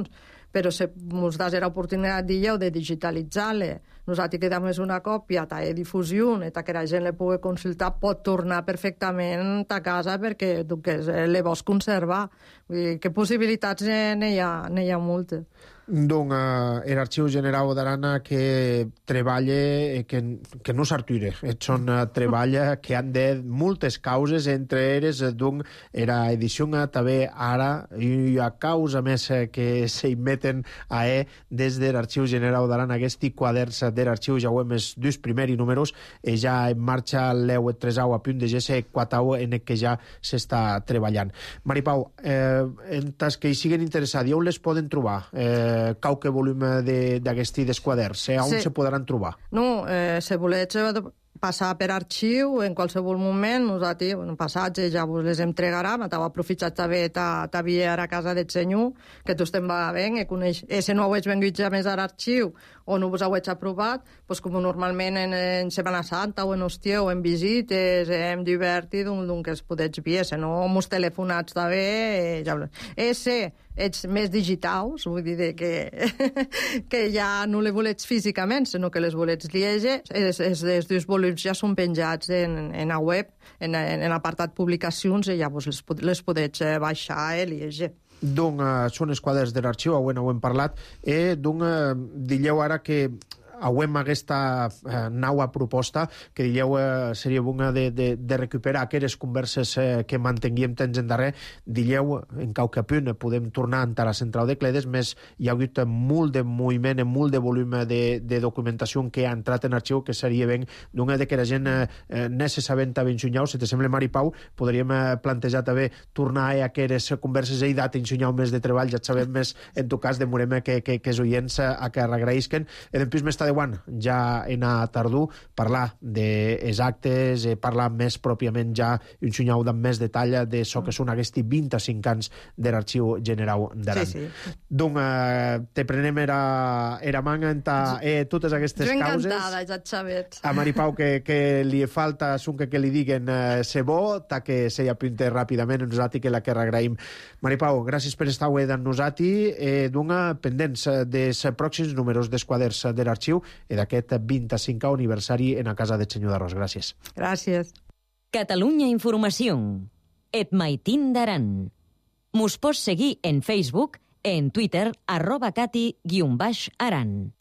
però se mos das l'oportunitat de digitalitzar-le, nosaltres que dam una còpia a difusió, que la gent le pugui consultar, pot tornar perfectament a casa perquè le vols conservar. Que possibilitats n'hi ha moltes. Donc, l'Arxiu Generau d'Aran que treballa, que no s'arture, són treballa que han de moltes causes, entre elles, donc, la edició també ara, i a causa més que s'imeten des de l'Arxiu Generau d'Aran, aquests quaderns de l'Arxiu, ja ho hem els dos primers números, ja en marxa l'eu tresau a punt de GC quatau en què ja s'està treballant. Mari Pau, en tas que hi siguen interessats, on les poden trobar? Qualque volum d'aquests quaderns, on se podran trobar? No, si voleu passar per arxiu en qualsevol moment, nosaltres, en passatge, ja vos les entregarem, t'heu aprofitat també t'havia a casa del senyor, que tu estem va bé, si no ho heu vengut ja més a l'arxiu, o no vos ho heu aprovat, doncs com normalment en Setmana Santa o en hòstia o en visites, hem divertit, doncs es podeu dir, si no, mos telefonats també, ets més digitals, vull dir que ja no les volets físicament, sinó que les volets llegir, els dos volums ja són penjats en la web, en l'apartat publicacions, i ja les podeu baixar i llegir. Donc, són els quadres de l'arxiu, ho hem parlat, i digueu ara que auem aquesta nova proposta que dieu seria bona de recuperar aquelles converses que mantenguem temps endarrer. Dieu, en qualque punt podem tornar a la central de Cledes, més hi ha hagut molt de moviment, molt de volum de documentació que ha entrat en arxiu, que seria ben d'una de que la gent n'és sabent a ben xunyau. Si te sembla, Mari Pau, podríem plantejar també tornar a aquelles converses i dat en xunyau més de treball, ja et sabem més, en tu cas, demorem que els oients a que regraïsquen. I després m'està ja en a tardor parlar dels actes, parlar més pròpiament ja un xunyau amb més detall de so que són aquests 25 anys de l'Arxiu Generau d'Aran. Sí. Donc, te prenem era manga en totes aquestes causes. Jo encantada, ja et sabets. A Mari Pau que li falta que li diguen se bo, ta que se apunte ràpidament en nosaltres que la que regraïm. Mari Pau, gràcies per estar avui amb nosaltres. Donga pendents dels pròxims números dels quaders de l'Arxiu i d'aquest 25è aniversari en a casa del senyor d'Arròs. Gràcies. Gràcies. Catalunya Informació. Et maitin d'Aran. Mos pots seguir en Facebook, en Twitter, @cati_aran.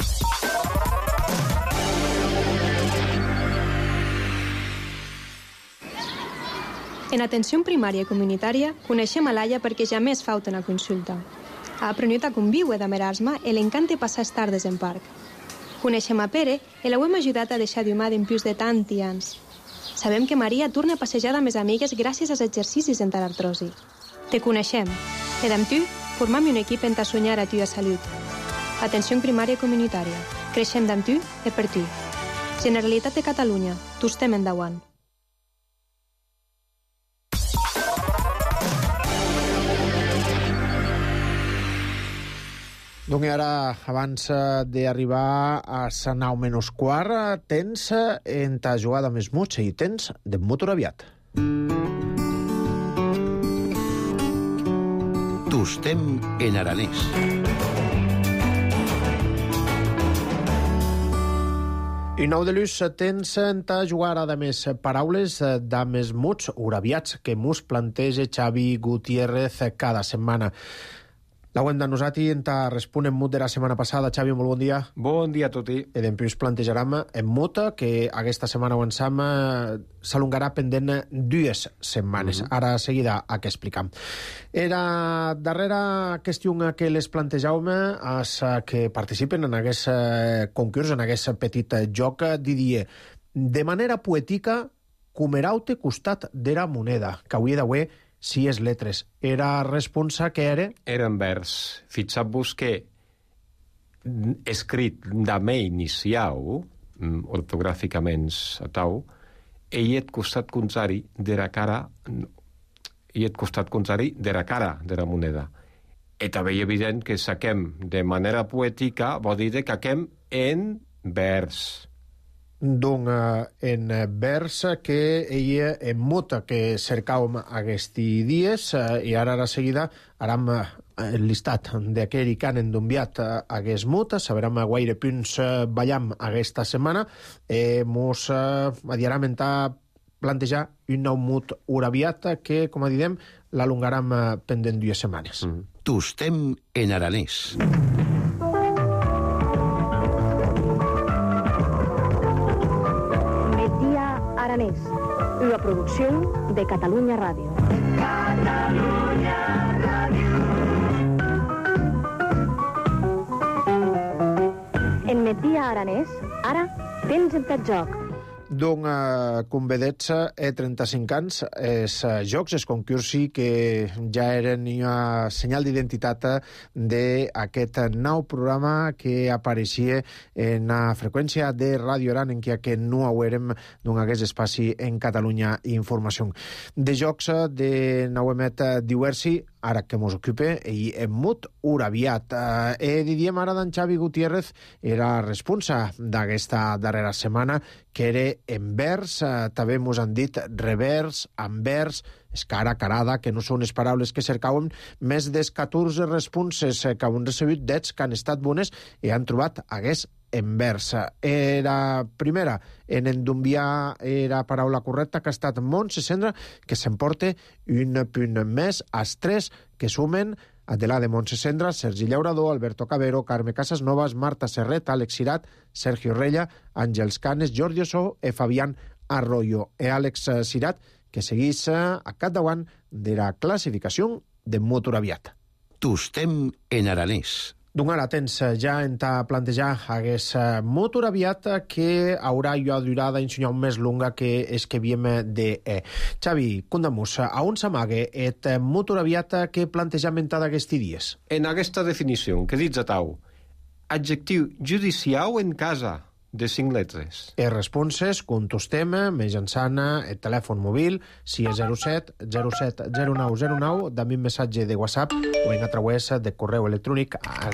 En atenció primària i comunitària coneixem a Laia perquè ja més fa una consulta. Ha aprenut a conviure de merasma i l'encanta passar les tardes en parc. Coneixem a Pere i l'hem ajudat a deixar d'humar d'impius de tant i anys. Sabem que Maria torna a passejar amb les amigues gràcies als exercicis en l'artrosi. Te coneixem. I amb tu, formam un equip en ta soñar a tu a salut. Atenció primària i comunitària. Creixem d'amb tu i per tu. Generalitat de Catalunya. Tu estem endavant. Donc ara, abans d'arribar a la 9:15, tens en ta jugada més mutxa i tens de motor aviat. Tostem en aranès. I nou de lluç tens en ta jugada de més paraules de més muts uraviats que mos planteja Xavi Gutiérrez cada setmana. La web de nosaltres en ta respon en mut de la setmana passada. Xavi, molt bon dia. Bon dia a tutti. I després plantejarem en muta que aquesta setmana ho ensam s'alongarà pendent 2 setmanes. Ara a seguida a què explicam. Era darrera qüestió que les plantejàvem és que participen en aquest concurs, en aquest petit joc, diria, de manera poètica, comerau-te costat d'era moneda, que avui d'avui 6 letres. Era responsa que era? Era en vers. Fixat-vos que escrit de me iniciau, ortogràficament a tau, i et costat contrari de la cara de la moneda. I també és evident que saquem de manera poètica, vol dir que saquem en vers. Donc, en vers que ella en mota que cercàvem aquests dies i ara a la seguida aram el listat d'aquell que han endonviat hagués mut, saberem guaire punts ballam aquesta setmana, mos adiaram a plantejar un nou mut uraviat que, com a didem, l'alongaram pendent 2 setmanes. Tostem en aranès. Migdia Aranès, una producció de Catalunya Ràdio. Catalunya Ràdio. En Migdia Aranès, ara tens en tot joc. Donc, com vedets, 35 anys, els jocs, els concursi que ja eren una senyal d'identitat d'aquest nou programa que apareixia en la freqüència de Ràdio Aran, en què no haurem d'un aquest espaci en Catalunya Informació. De jocs de Nauemet Diversi, ara que mos ocupe, i en mut uraviat. Diem ara d'en Xavi Gutiérrez era responsa d'aquesta darrera setmana, que era envers, també mos han dit revers, anvers, escara, carada, que no són les paraules que cercàvem, més des 14 responses que han recebut d'ets que han estat bones i han trobat hagués envers. Era primera en endonviar era paraula correcta, que ha estat Montse Cendra, que s'emporta un punt més als 3 que sumen Adela de Montse Cendra, Sergi Llaurador, Alberto Cabero, Carme Casasnovas, Marta Serret, Àlex Cirat, Sergio Rella, Àngels Canes, Jordi Ossó e Fabián Arroyo. E Àlex Cirat, que seguís a capdavant de la classificació de mut uraviat. Tostem en aranès. Doncs ara tens ja en ta plantejar hagués mut uraviat que haurà una durada ensenyar més longa que és que viem de Xavi, contamus, a on s'amaga et mut uraviat que plantejam en d'aquests dies? En aquesta definició, que dits a tau, adjectiu judicial en casa, de 5 lletres. Responses, contestem, mitjançant el telèfon mòbil, si és 07 07 0909, dami un missatge de WhatsApp o en a través de correu electrònic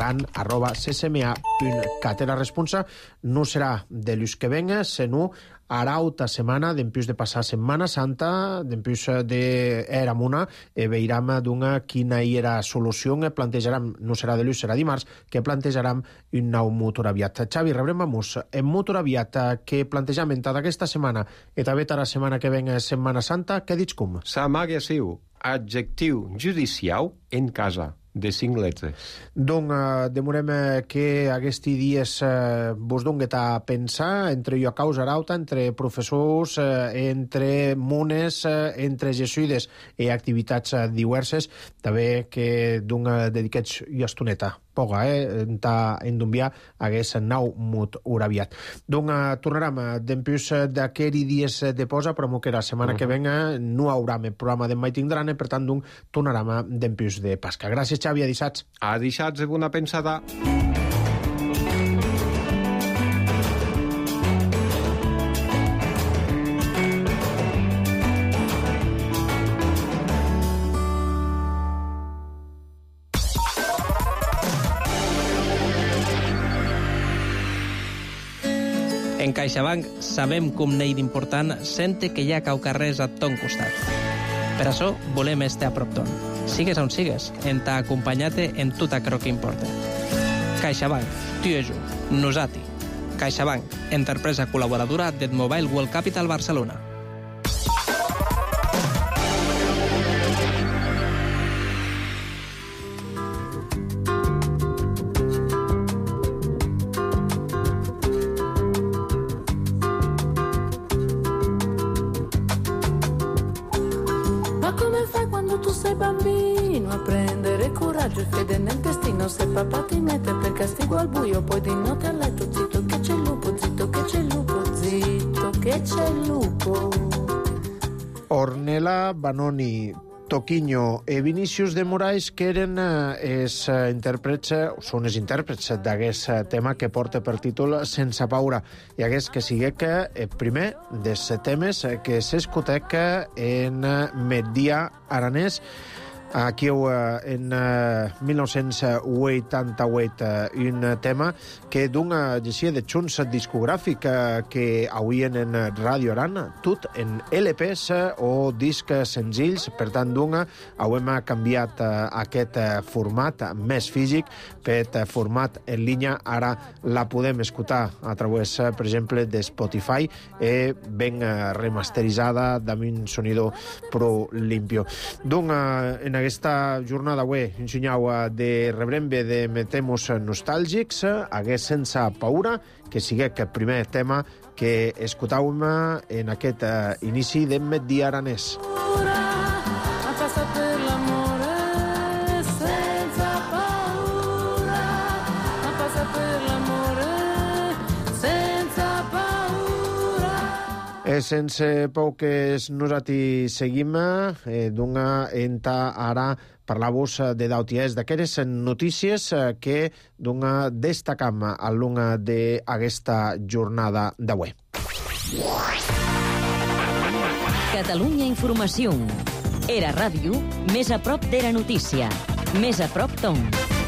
aran@ccma.cat. La responsa no serà de l'ús que venga, sinó ara alta setmana, d'empús de passar Setmana Santa, d'empús d'era muna, veiram d'una quina hi era solució, plantejaram, no serà de l'ús, serà dimarts, que plantejaram un nou mut uraviat. Xavi, rebrem a mus, en mut uraviat que plantejam en d'aquesta setmana, i també la setmana que venga Setmana Santa, què dits com? S'amaga siu, adjectiu judicial en casa, de 5 lletres. Donc, demorem que aquests dies vos donguet a pensar entre jo a causa rauta, entre professors, entre munes, entre jesuïdes i activitats diverses, també que dediquets una estoneta poca, endonviar hagués nou mut uraviat. Donc, tornarem d'empús d'aquells dies de posa, però que la setmana que venga no haurà el programa de Mai Tindran, per tant, tornarem d'empús de Pasca. Gràcies, Xavi, a dissats. A dissats de bona pensada. En CaixaBank sabem com n'hi d'important sente que hi ha caucarrers a ton costat. Per això volem estar a prop ton. Sigues on sigues, en t'ha acompanyat en tot aquello que importa. CaixaBank, tu i jo, nosati. CaixaBank, empresa col·laboradora del Mobile World Capital Barcelona. Bambino, a prendere coraggio e fede nel destino. Se papà ti mette per castigo al buio, poi di notte a letto zitto che c'è il lupo, zitto che c'è il lupo, zitto che c'è il lupo. Ornella Banoni, Toquinho e Vinícius de Moraes, que eren els intèrprets, són els intèrprets d'aquest tema que porta per títol Sense Paura, i hagués que sigui que el primer dels temes que s'escutec en Migdia Aranès. Aquí en 1988 un tema que d'una llegia de xunts discogràfic que avuen en Radio Aran, tot en LPs o discs senzills, per tant d'una hem canviat aquest format més físic per format en línia. Ara la podem escoltar a través, per exemple, de Spotify ben remasteritzada amb un sonido pro limpio. D'una en aquesta jornada avui ensenyau de rebrembe de metemos nostàlgics, hagués sense paura, que sigui el primer tema que escoltàvem en aquest inici de Medi Aranès. Sense poques nosaltres seguim, d'una enta ara parlar-vos de d'altres d'aquestes notícies que d'una destacam a l'una d'aquesta jornada d'avui. Catalunya Informació. Era ràdio, més a prop d'Era Notícia. Més a prop Tom.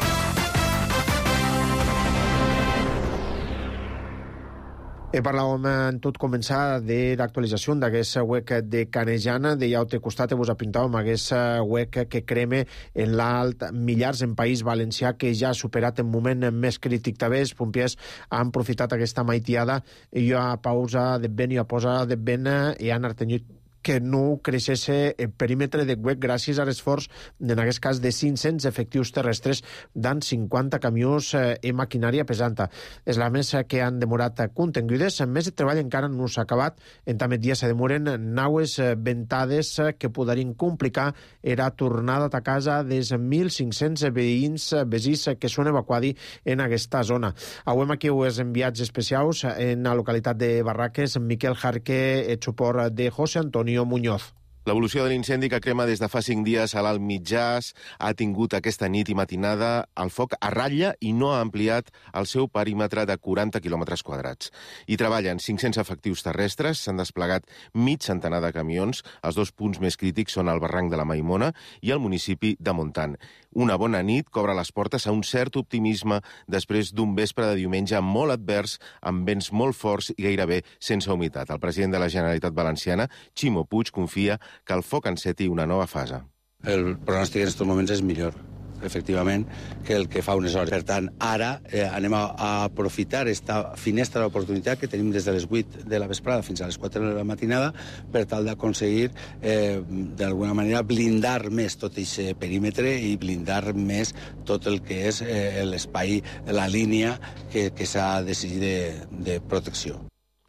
Parlàvem en tot començar de l'actualització d'aquest web de Canejana. De l'altre costat vos apuntàvem aquest web que crema en l'alt millars en País Valencià, que ja ha superat el moment més crític. També els pompiers han aprofitat aquesta maitiada i a pausa de vent i a posa de vent i han artenyit que no creixés el perímetre de web gràcies a l'esforç, en aquest cas, de 500 efectius terrestres, d'an 50 camions i maquinària pesanta. És la més que han demorat contingudes. A més, el treball encara no s'ha acabat. En també dia se demoren naues ventades que podrien complicar la tornada a casa dels 1.500 veïns que són evacuats en aquesta zona. Avui aquí els enviats especials en la localitat de Barraques, Miquel Jarque, el suport de José Antonio Muñoz. L'evolució de l'incendi que crema des de fa 5 dies a l'Alt Mitjàs ha tingut aquesta nit i matinada el foc a ratlla i no ha ampliat el seu perímetre de 40 quilòmetres quadrats. Hi treballen 500 efectius terrestres, s'han desplegat mig centenar de camions. Els 2 punts més crítics són el barranc de la Maimona i el municipi de Montant. Una bona nit que obre les portes a un cert optimisme després d'un vespre de diumenge molt advers, amb vents molt forts i gairebé sense humitat. El president de la Generalitat Valenciana, Ximo Puig, confia que el foc enceti una nova fase. El pronòstic en aquests moments és millor, efectivament, que el que fa unes hores. Per tant, ara anem a aprofitar aquesta finestra d'oportunitat que tenim des de les 8 de la vesprada fins a les 4 de la matinada per tal d'aconseguir, d'alguna manera, blindar més tot aquest perímetre i blindar més tot el que és l'espai, la línia que s'ha decidit de protecció.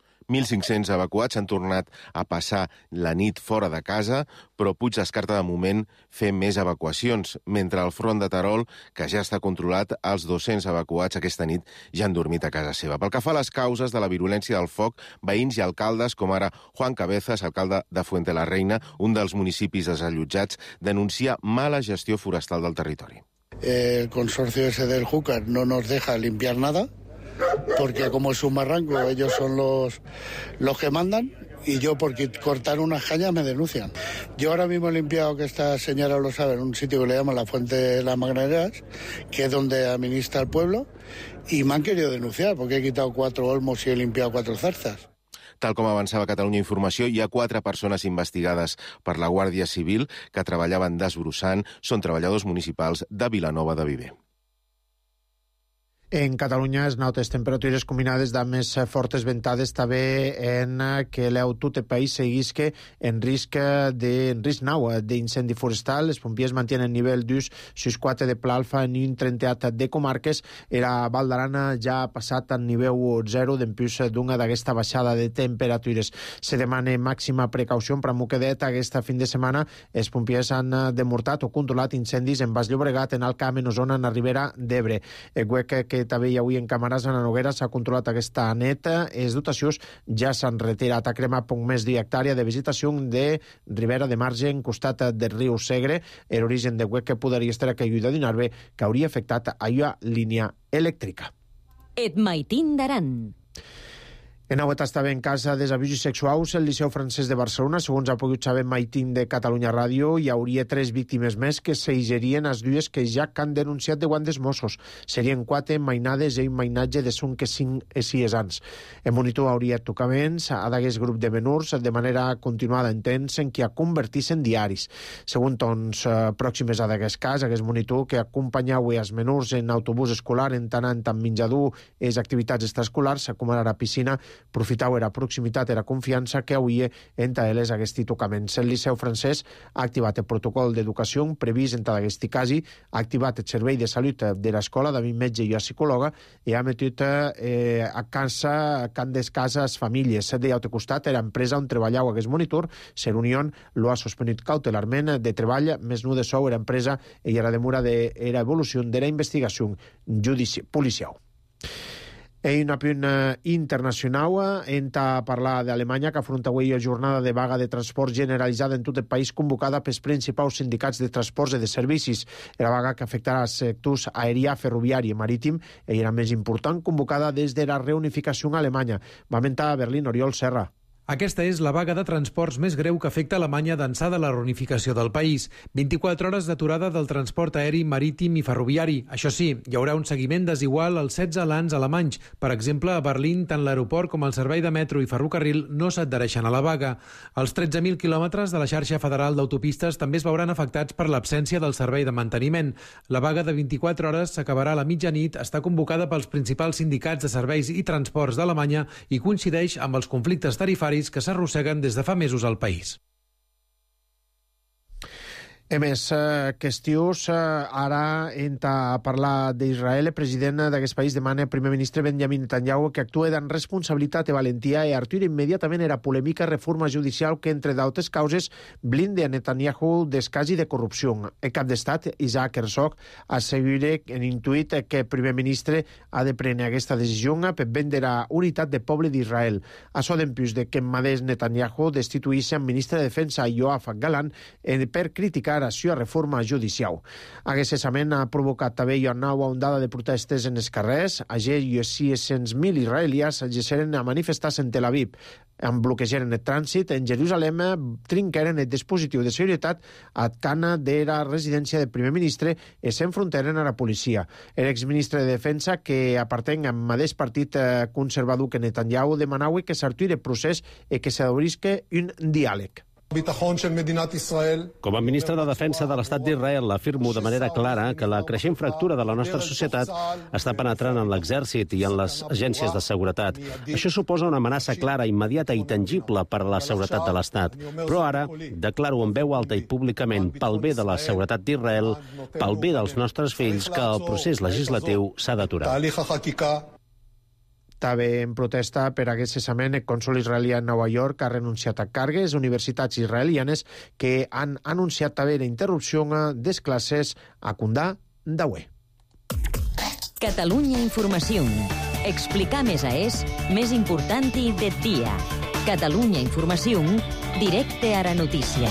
1.500 evacuats han tornat a passar la nit fora de casa, però Puig descarta de moment fer més evacuacions, mentre el front de Terol, que ja està controlat, els 200 evacuats aquesta nit ja han dormit a casa seva. Pel que fa a les causes de la virulència del foc, veïns i alcaldes, com ara Juan Cabezas, alcalde de Fuente la Reina, un dels municipis desallotjats, denuncia mala gestió forestal del territori. El consorcio ese del Júcar no nos deja limpiar nada, porque como es un barranco, ellos son los que mandan, y yo por cortar unas cañas me denuncian. Yo ahora mismo he limpiado, que esta señora lo sabe, en un sitio que le llaman la Fuente de las Magnaneras, que es donde administra el pueblo, y me han querido denunciar porque he quitado 4 olmos y he limpiado 4 zarzas. Tal com avançava Catalunya Informació, hi ha 4 persones investigades per la Guàrdia Civil que treballaven desbrossant, són treballadors municipals de Vilanova de Viver. En Catalunya es notes temperatures combinades de més fortes ventades, també en que tot el país seguisca en risc nau d'incendi forestal. Els pompiers mantenen nivell d'ús 64 de Pla Alfa en un 38 de comarques. La Val d'Aran ja ha passat al nivell 0 d'empús d'una d'aquesta baixada de temperatures. Se demana màxima precaució per Moquedet. Aquesta fin de setmana els pompiers han demortat o controlat incendis en Baix Llobregat, en Alcam, en Osona, en la Ribera d'Ebre. El web que també avui en Camarasa, en Noguera, s'ha controlat aquesta neta. Les dotacions ja s'han retirat. Ha cremat poc més d'hectàrea de vegetació de Ribera de Marge, en costat del riu Segre. L'origen de web que podria estar que ajuda a dinar-bé, que hauria afectat a la línia elèctrica. Et maitin d'Aran. En auet estava en casa dels abusos sexuals el Liceu Francès de Barcelona. Segons ha pogut saber Maitín de Catalunya Ràdio, hi hauria 3 víctimes més que s'eigerien als dues que ja han denunciat de guant dels Mossos. Serien 4 mainades i un mainatge de 5 i 6 anys. El monitor hauria tocaments a d'aquest grup de menors de manera continuada en temps en què convertís en diaris. Segons pròximes a d'aquest cas, aquest monitor que acompanyava els menors en autobús escolar en tant amb menjador i activitats extraescolars, com ara la piscina, aprofitau era proximitat, era confiança que hauria entre elles aquest tocaments. El Liceu Francès ha activat el protocol d'educació previst en aquest cas, ha activat el servei de salut de l'escola, David metge i psicòloga, i ha metut a casa can des cases famílies. De l'altre costat, l'empresa on treballava aquest monitor, Ser Unión, lo ha suspenut cautelarment de treball, més no de sou, l'empresa i era demora de l'evolució de la investigació policial. I un apunt internacional, a parlar d'Alemanya, que afronta avui la jornada de vaga de transport generalitzada en tot el país, convocada pels principals sindicats de transports i de servicis. La vaga que afectarà els sectors aèria, ferroviari i marítim i era més important, convocada des de la reunificació alemanya. Va mentar a Berlín Oriol Serra. Aquesta és la vaga de transports més greu que afecta Alemanya d'ençà de la reunificació del país. 24 hores d'aturada del transport aeri, marítim i ferroviari. Això sí, hi haurà un seguiment desigual als 16 lands alemanys. Per exemple, a Berlín, tant l'aeroport com el servei de metro i ferrocarril no s'adhereixen a la vaga. Els 13.000 quilòmetres de la xarxa federal d'autopistes també es veuran afectats per l'absència del servei de manteniment. La vaga de 24 hores s'acabarà a la mitjanit, està convocada pels principals sindicats de serveis i transports d'Alemanya i coincideix amb els conflictes tarifaris que s'arrosseguen des de fa mesos al país. A més, qüestions, ara entra a parlar d'Israel. El president d'aquest país demana al primer ministre Benjamin Netanyahu que actuï amb responsabilitat i valentia i artur immediatament era polèmica reforma judicial que, entre d'altres causes, blinde a Netanyahu d'escàs i de corrupció. El cap d'estat, Isaac Herzog, assegura en intuït que el primer ministre ha de prendre aquesta decisió per vendre la unitat del poble d'Israel. Això d'empús de que mateix Netanyahu destituïssi el ministre de Defensa, Yoav Gallant, per criticar a reforma judicial. Aquest cessament ha provocat també una nova ondada de protestes en els carrers. Ayer 600.000 israelians s'agesseren a manifestar-se en Tel Aviv. Bloquejaren el trànsit. En Jerusalem trinqueren el dispositiu de seguretat a cana de la residència del primer ministre i s'enfrontaren a la policia. L'exministre de Defensa, que apartenc al mateix partit conservador que Netanyahu, demanava que s'aturi el procés i que s'obrisca un diàleg. Com a ministre de Defensa de l'Estat d'Israel, afirmo de manera clara que la creixent fractura de la nostra societat està penetrant en l'exèrcit i en les agències de seguretat. Això suposa una amenaça clara, immediata i tangible per a la seguretat de l'Estat. Però ara declaro en veu alta i públicament, pel bé de la seguretat d'Israel, pel bé dels nostres fills, que el procés legislatiu s'ha d'aturar. També en protesta per aquest cessament, el cònsol israelià a Nova York ha renunciat a càrregues. Universitats israelianes que han anunciat també la interrupció de les classes a Kundà d'avui. Catalunya Informació. Explicar més més important de dia. Catalunya Informació, directe a la notícia.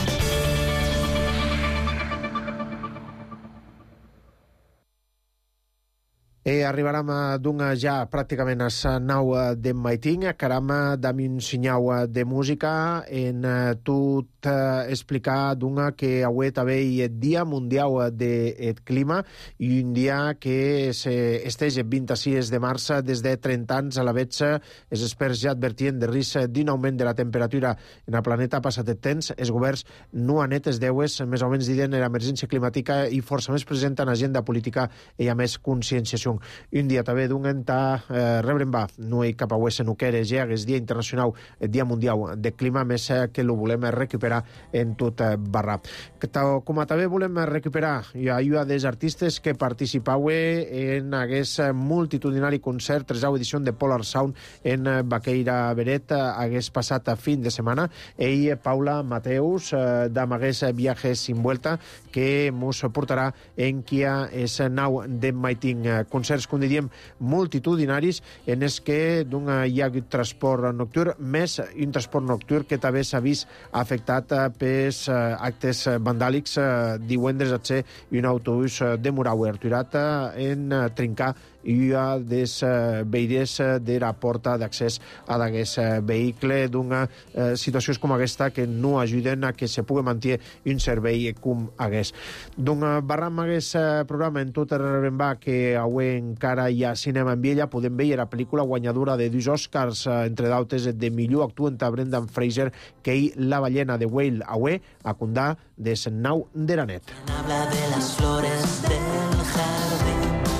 Arribarem ja pràcticament a la 9 de Maitín, acaram d'ami un sinyau de música en tot explicar que avui també hi ha el Dia Mundial del Clima i un dia que s'esteix el 26 de març des de 30 anys a la vegada. Els experts ja advertien de risc d'un augment de la temperatura en el planeta passat el temps. Els governs no han net els deues, més o menys diuen l'emergència climàtica i força més present en agenda política i a més conscienciació. Un dia també rebrem no hi cap a huesa no que ja és Dia Internacional, el Dia Mundial del Clima, més que lo volem recuperar en tot barra. Com també volem recuperar l'ajuda dels artistes que participaven en aquest multitudinari concert, 3a edició de Polar Sound en Baqueira Beret, hagués passat fin de setmana. Ell, Paula Mateus, d'Amagués Viajes Sin Vuelta, que mos portarà en qui és nau de Maitín concert. concerts, com diem, multitudinaris, en els que hi ha transport nocturn, més un transport nocturn que també s'ha vist afectat per actes vandàlics divendres a ser un autobús de Muraue aturat en trincar i a des veïres de la porta d'accés a d'aquest vehicle. D'una situacions com aquesta que no ajuden a que se pugui mantenir un servei com hagués. Doncs barram aquest programa en tot el va que avui encara hi ha cinema en Viella. Podem veure la pel·lícula guanyadora de 2 Oscars, entre d'altres de millor actuant a Brendan Fraser, que hi La ballena de Whale avui a Condà de Sennau d'Eranet. Habla de las flores del jardín.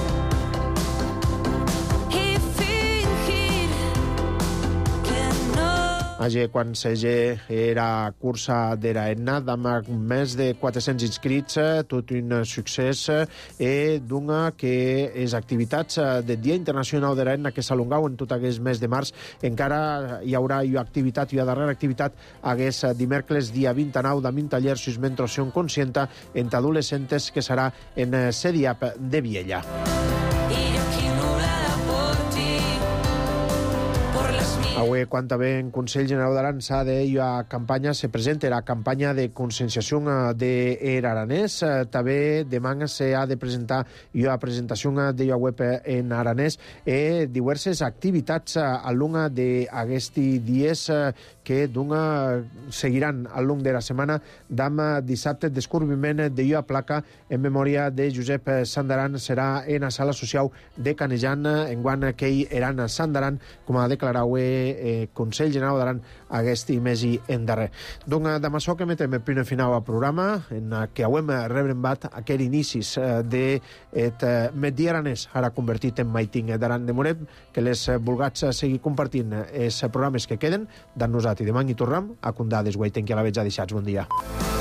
Allí, quan s'age era cursa d'Eraetna, amb més de 400 inscrits, tot un succés, i d'una que les activitats del Dia Internacional d'Eraetna que s'alongau en tot aquest mes de març, encara hi haurà activitat, hi ha darrera activitat aquest dimecres, dia 29, amb un taller sus menstruació consciente entre adolescentes que serà en CEDIAP de Viella. Avui, quan també en Consell General d'Aran s'ha de campanya, se presenta la campanya de conscienciació d'Aranès. També demà s'ha de presentar la presentació de la web en aranès i diverses activitats al long d'aquests dies que seguiran al long de la setmana d'am dissabte descobriment de la placa en memòria de Josep Sandaran serà en la sala social de Canejan, enguany que hi eran a Sandaran, com ha declarat avui Consell General d'Aran aquest mes i en darrer. Doncs amb això que metem el primer final al programa, en què hem rebrebat aquells inicis d'aquest Medi Aranès, ara convertit en Maiting d'Aran de Moret, que les vulgats seguir compartint els programes que queden, dan-nos i demà hi tornem a Condà des Guaiten, que a la veig ha deixats. Bon dia.